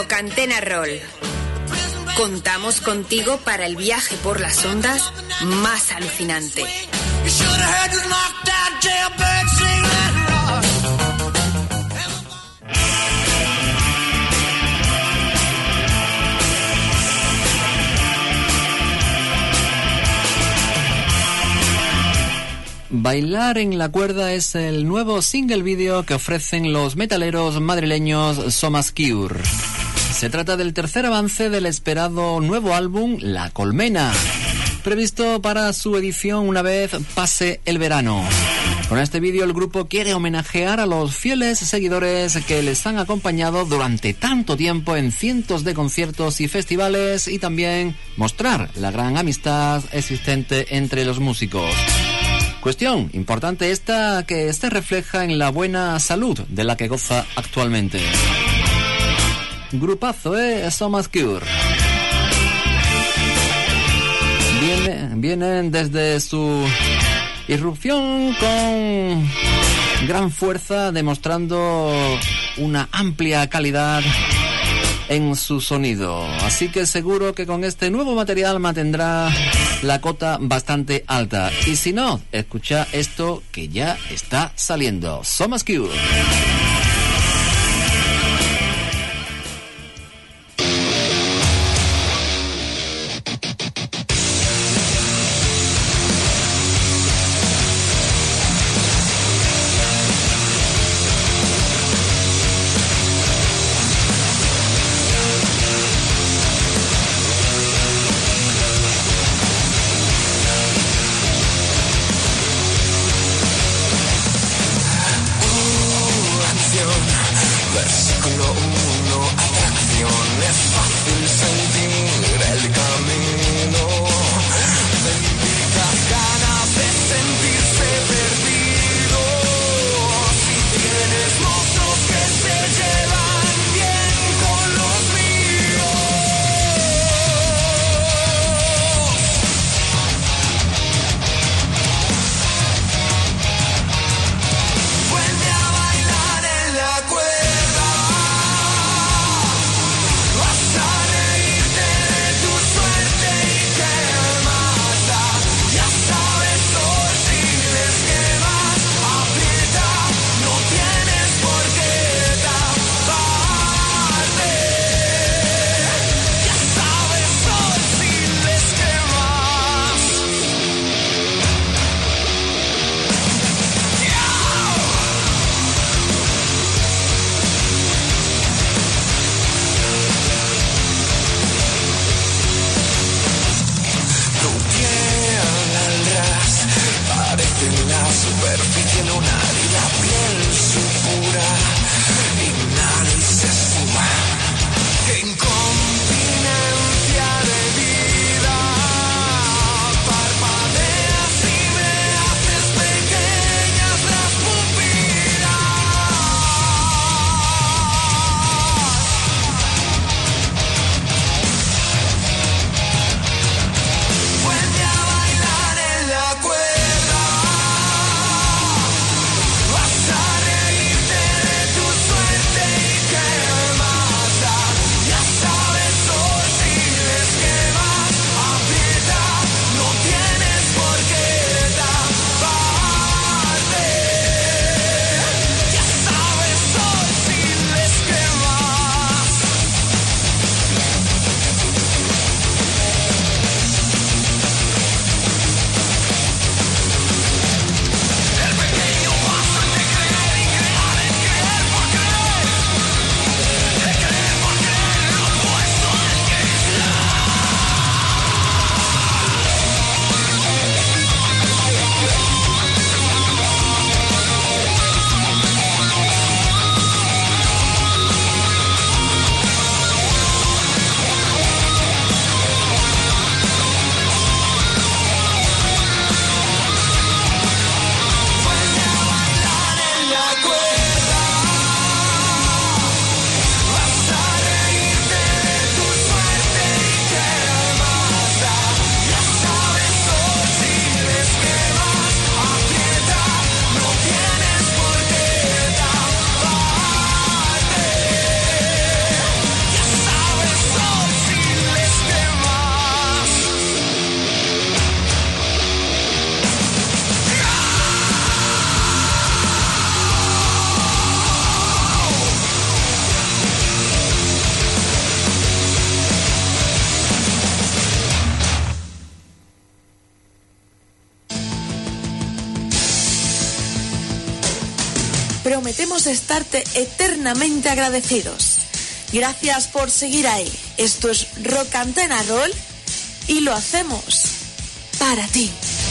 Rock Antena Roll. Contamos contigo para el viaje por las ondas más alucinante. Bailar en la cuerda es el nuevo single video que ofrecen los metaleros madrileños Somascure. Se trata del tercer avance del esperado nuevo álbum La Colmena, previsto para su edición una vez pase el verano. Con este vídeo el grupo quiere homenajear a los fieles seguidores que les han acompañado durante tanto tiempo en cientos de conciertos y festivales y también mostrar la gran amistad existente entre los músicos. Cuestión importante esta que se refleja en la buena salud de la que goza actualmente. Grupazo, ¿eh? Somascure. Viene, vienen desde su irrupción con gran fuerza, demostrando una amplia calidad en su sonido. Así que seguro que con este nuevo material mantendrá la cota bastante alta. Y si no, escucha esto que ya está saliendo. Somascure. Ooh. Prometemos estarte eternamente agradecidos. Gracias por seguir ahí. Esto es Rock Antena Roll y lo hacemos para ti.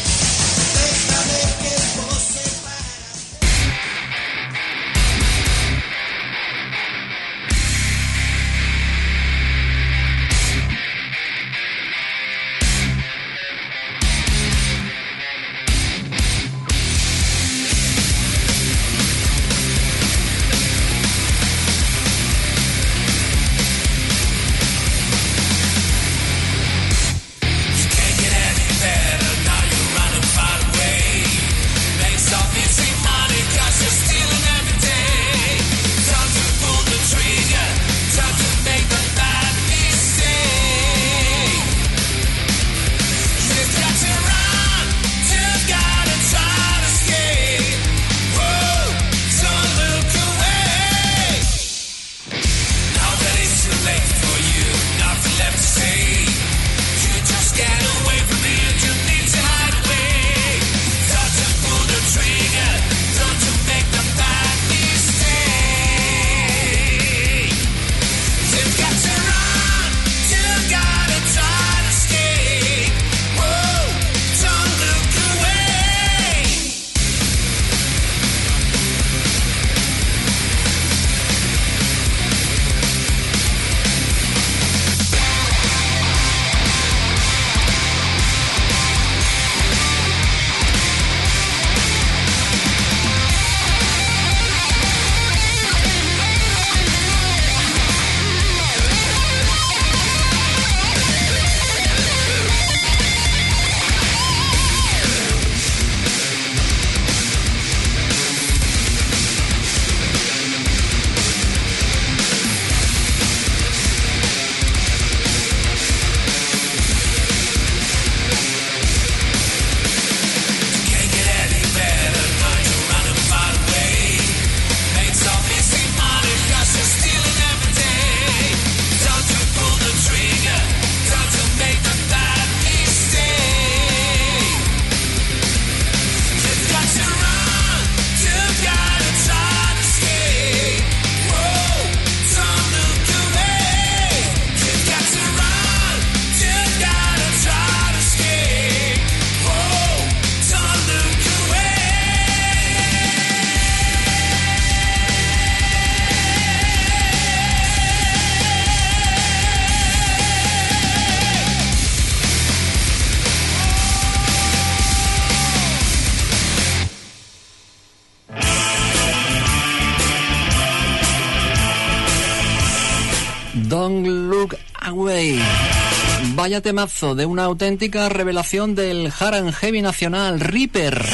Don't Look Away. Vaya temazo de una auténtica revelación del hard and heavy nacional, Reaper.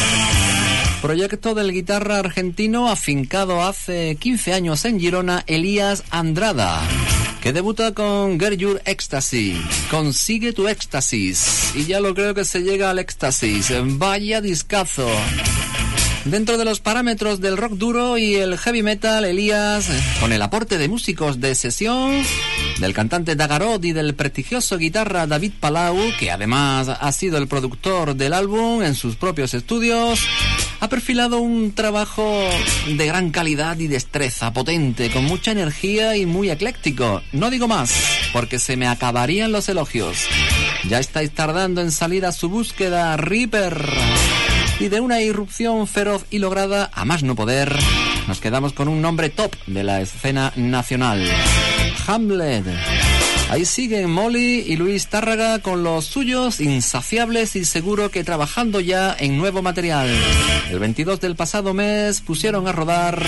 Proyecto del guitarra argentino afincado hace quince años en Girona, Elías Andrada, que debuta con Get Your Ecstasy, Consigue tu éxtasis, y ya lo creo que se llega al éxtasis. Vaya discazo. Dentro de los parámetros del rock duro y el heavy metal, Elías, con el aporte de músicos de sesión, del cantante Dagarot y del prestigioso guitarra David Palau, que además ha sido el productor del álbum en sus propios estudios, ha perfilado un trabajo de gran calidad y destreza, potente, con mucha energía y muy ecléctico. No digo más, porque se me acabarían los elogios. Ya estáis tardando en salir a su búsqueda, Reaper. Y de una irrupción feroz y lograda a más no poder, nos quedamos con un nombre top de la escena nacional: Hamlet. Ahí siguen Molly y Luis Tárraga con los suyos, insaciables y seguro que trabajando ya en nuevo material. El veintidós del pasado mes pusieron a rodar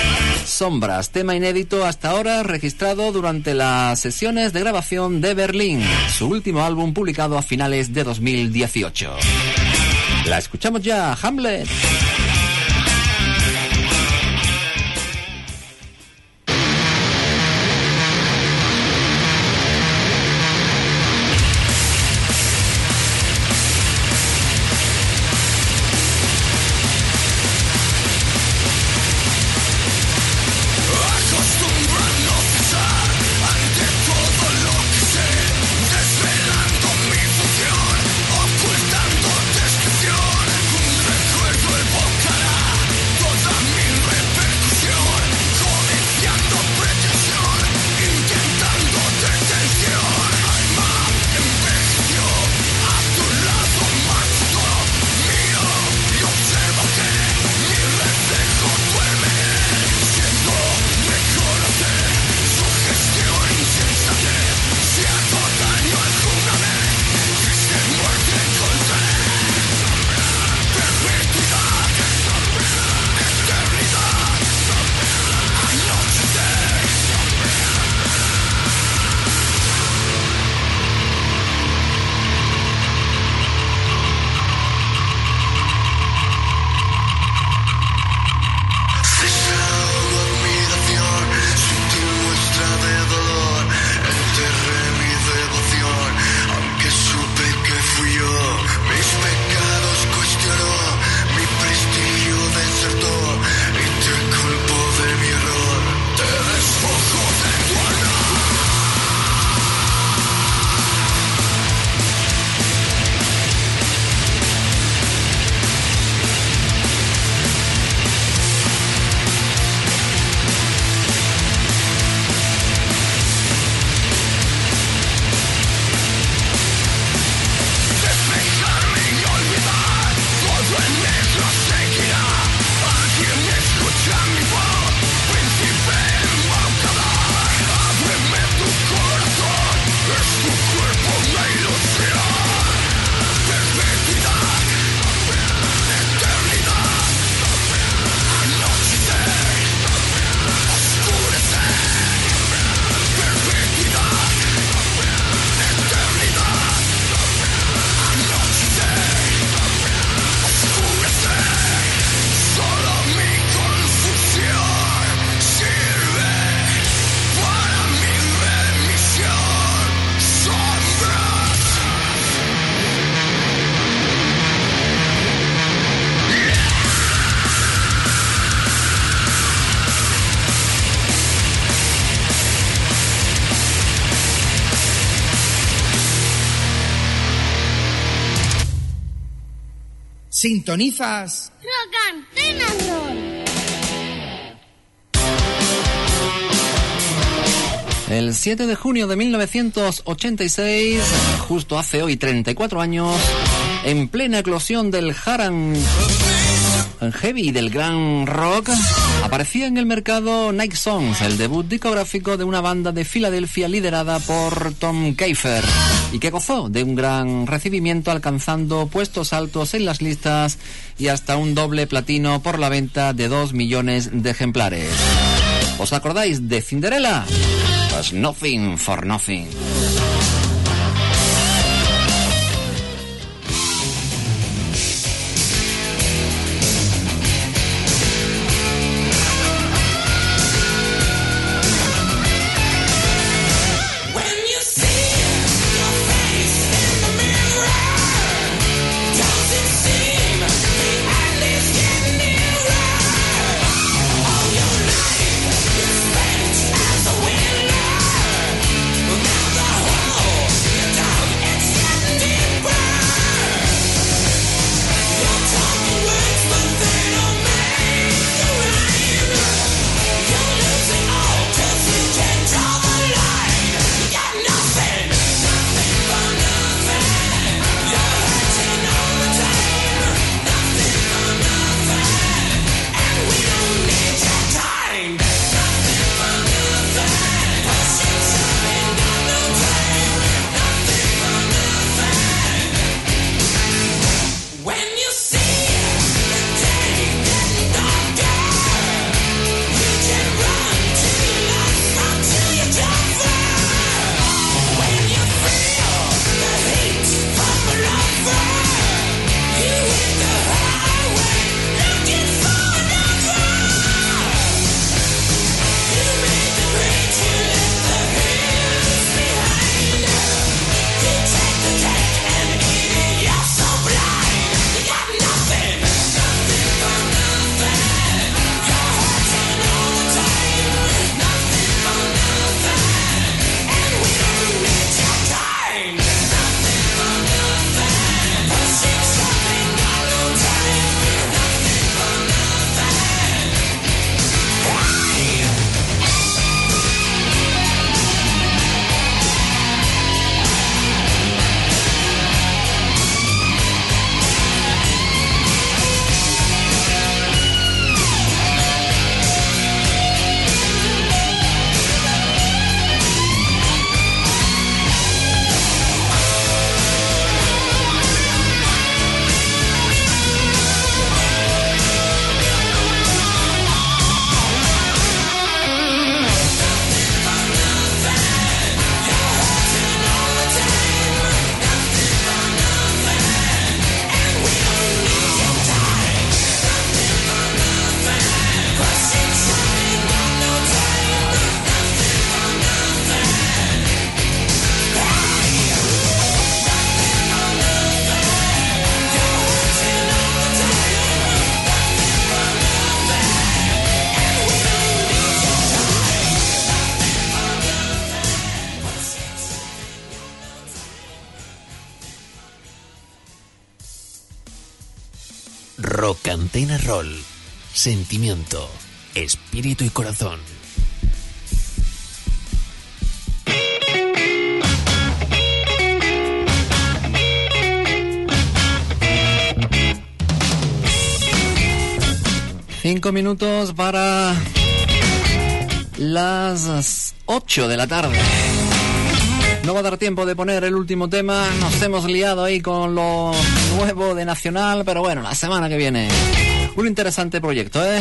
Sombras, tema inédito hasta ahora, registrado durante las sesiones de grabación de Berlín, su último álbum publicado a finales de dos mil dieciocho. La escuchamos ya, Hamlet. Ocultando descripción, un recuerdo evoca Sintonizas Rocantena Roll. El siete de junio de mil novecientos ochenta y seis, justo hace hoy treinta y cuatro años, en plena eclosión del hard and heavy y del gran rock, aparecía en el mercado Night Songs, el debut discográfico de una banda de Filadelfia liderada por Tom Keifer, y que gozó de un gran recibimiento, alcanzando puestos altos en las listas y hasta un doble platino por la venta de dos millones de ejemplares. ¿Os acordáis de Cinderella? Pues Nothing for Nothing. Rocantena Roll. Sentimiento, espíritu y corazón. Cinco minutos para las ocho de la tarde. No va a dar tiempo de poner el último tema. Nos hemos liado ahí con lo nuevo de Nacional, pero bueno, la semana que viene. Un interesante proyecto, ¿eh?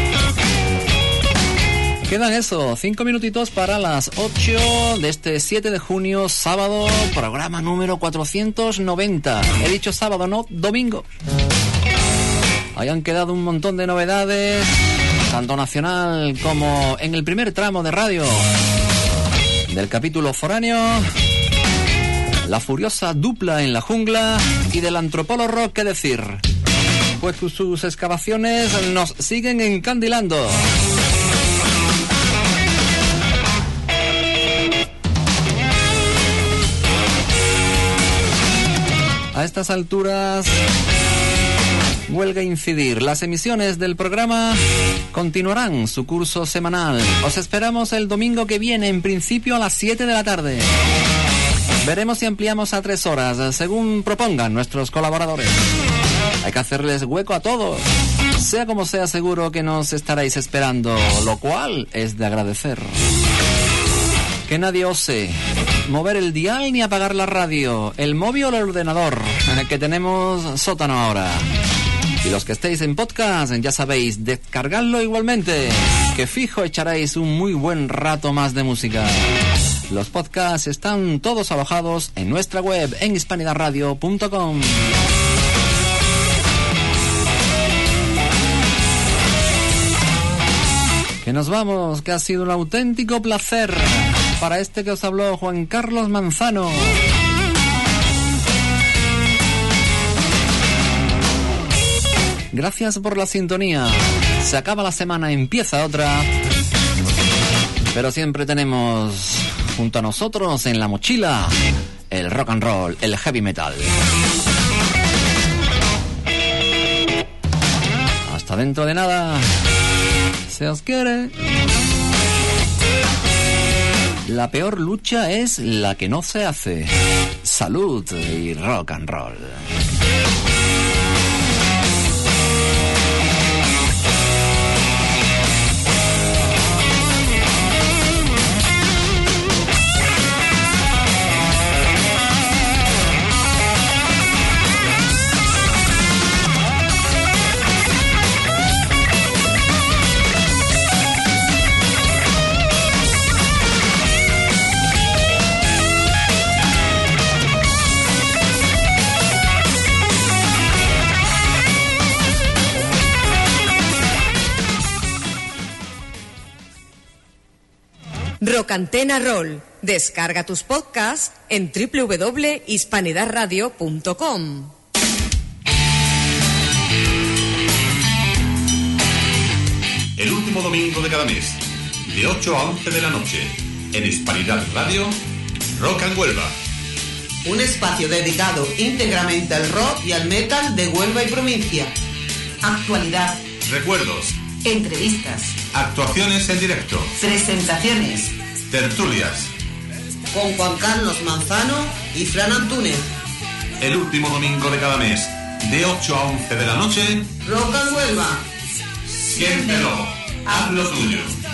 Quedan eso, cinco minutitos para las ocho de este siete de junio, sábado, programa número cuatrocientos noventa. He dicho sábado, no, domingo. Hayan quedado un montón de novedades, tanto nacional como en el primer tramo de radio del capítulo foráneo, la furiosa dupla en la jungla y del antropólogo rock, ¿qué decir? Pues sus excavaciones nos siguen encandilando. A estas alturas huelga incidir. Las emisiones del programa continuarán su curso semanal. Os esperamos el domingo que viene, en principio a las siete de la tarde. Veremos si ampliamos a tres horas, según propongan nuestros colaboradores. Hay que hacerles hueco a todos. Sea como sea, seguro que nos estaréis esperando, lo cual es de agradecer. Que nadie ose mover el dial ni apagar la radio, el móvil o el ordenador, que tenemos sótano ahora. Y los que estéis en podcast, ya sabéis, descargadlo igualmente, que fijo echaréis un muy buen rato más de música. Los podcasts están todos alojados en nuestra web en hispanidad radio punto com. Que nos vamos, que ha sido un auténtico placer. Para este que os habló Juan Carlos Manzano. Gracias por la sintonía. Se acaba la semana, empieza otra. Pero siempre tenemos junto a nosotros en la mochila el rock and roll, el heavy metal. Hasta dentro de nada. Se os quiere. La peor lucha es la que no se hace. Salud y rock and roll. Rock Antena Roll. Descarga tus podcasts en doble u doble u doble u punto hispanidad radio punto com. El último domingo de cada mes, de ocho a once de la noche, en Hispanidad Radio, Rock and Huelva. Un espacio dedicado íntegramente al rock y al metal de Huelva y provincia. Actualidad. Recuerdos. Entrevistas. Actuaciones en directo. Presentaciones. Tertulias. Con Juan Carlos Manzano y Fran Antúnez. El último domingo de cada mes, de ocho a once de la noche, Rock and Huelva. Siéntelo, haz lo tuyo.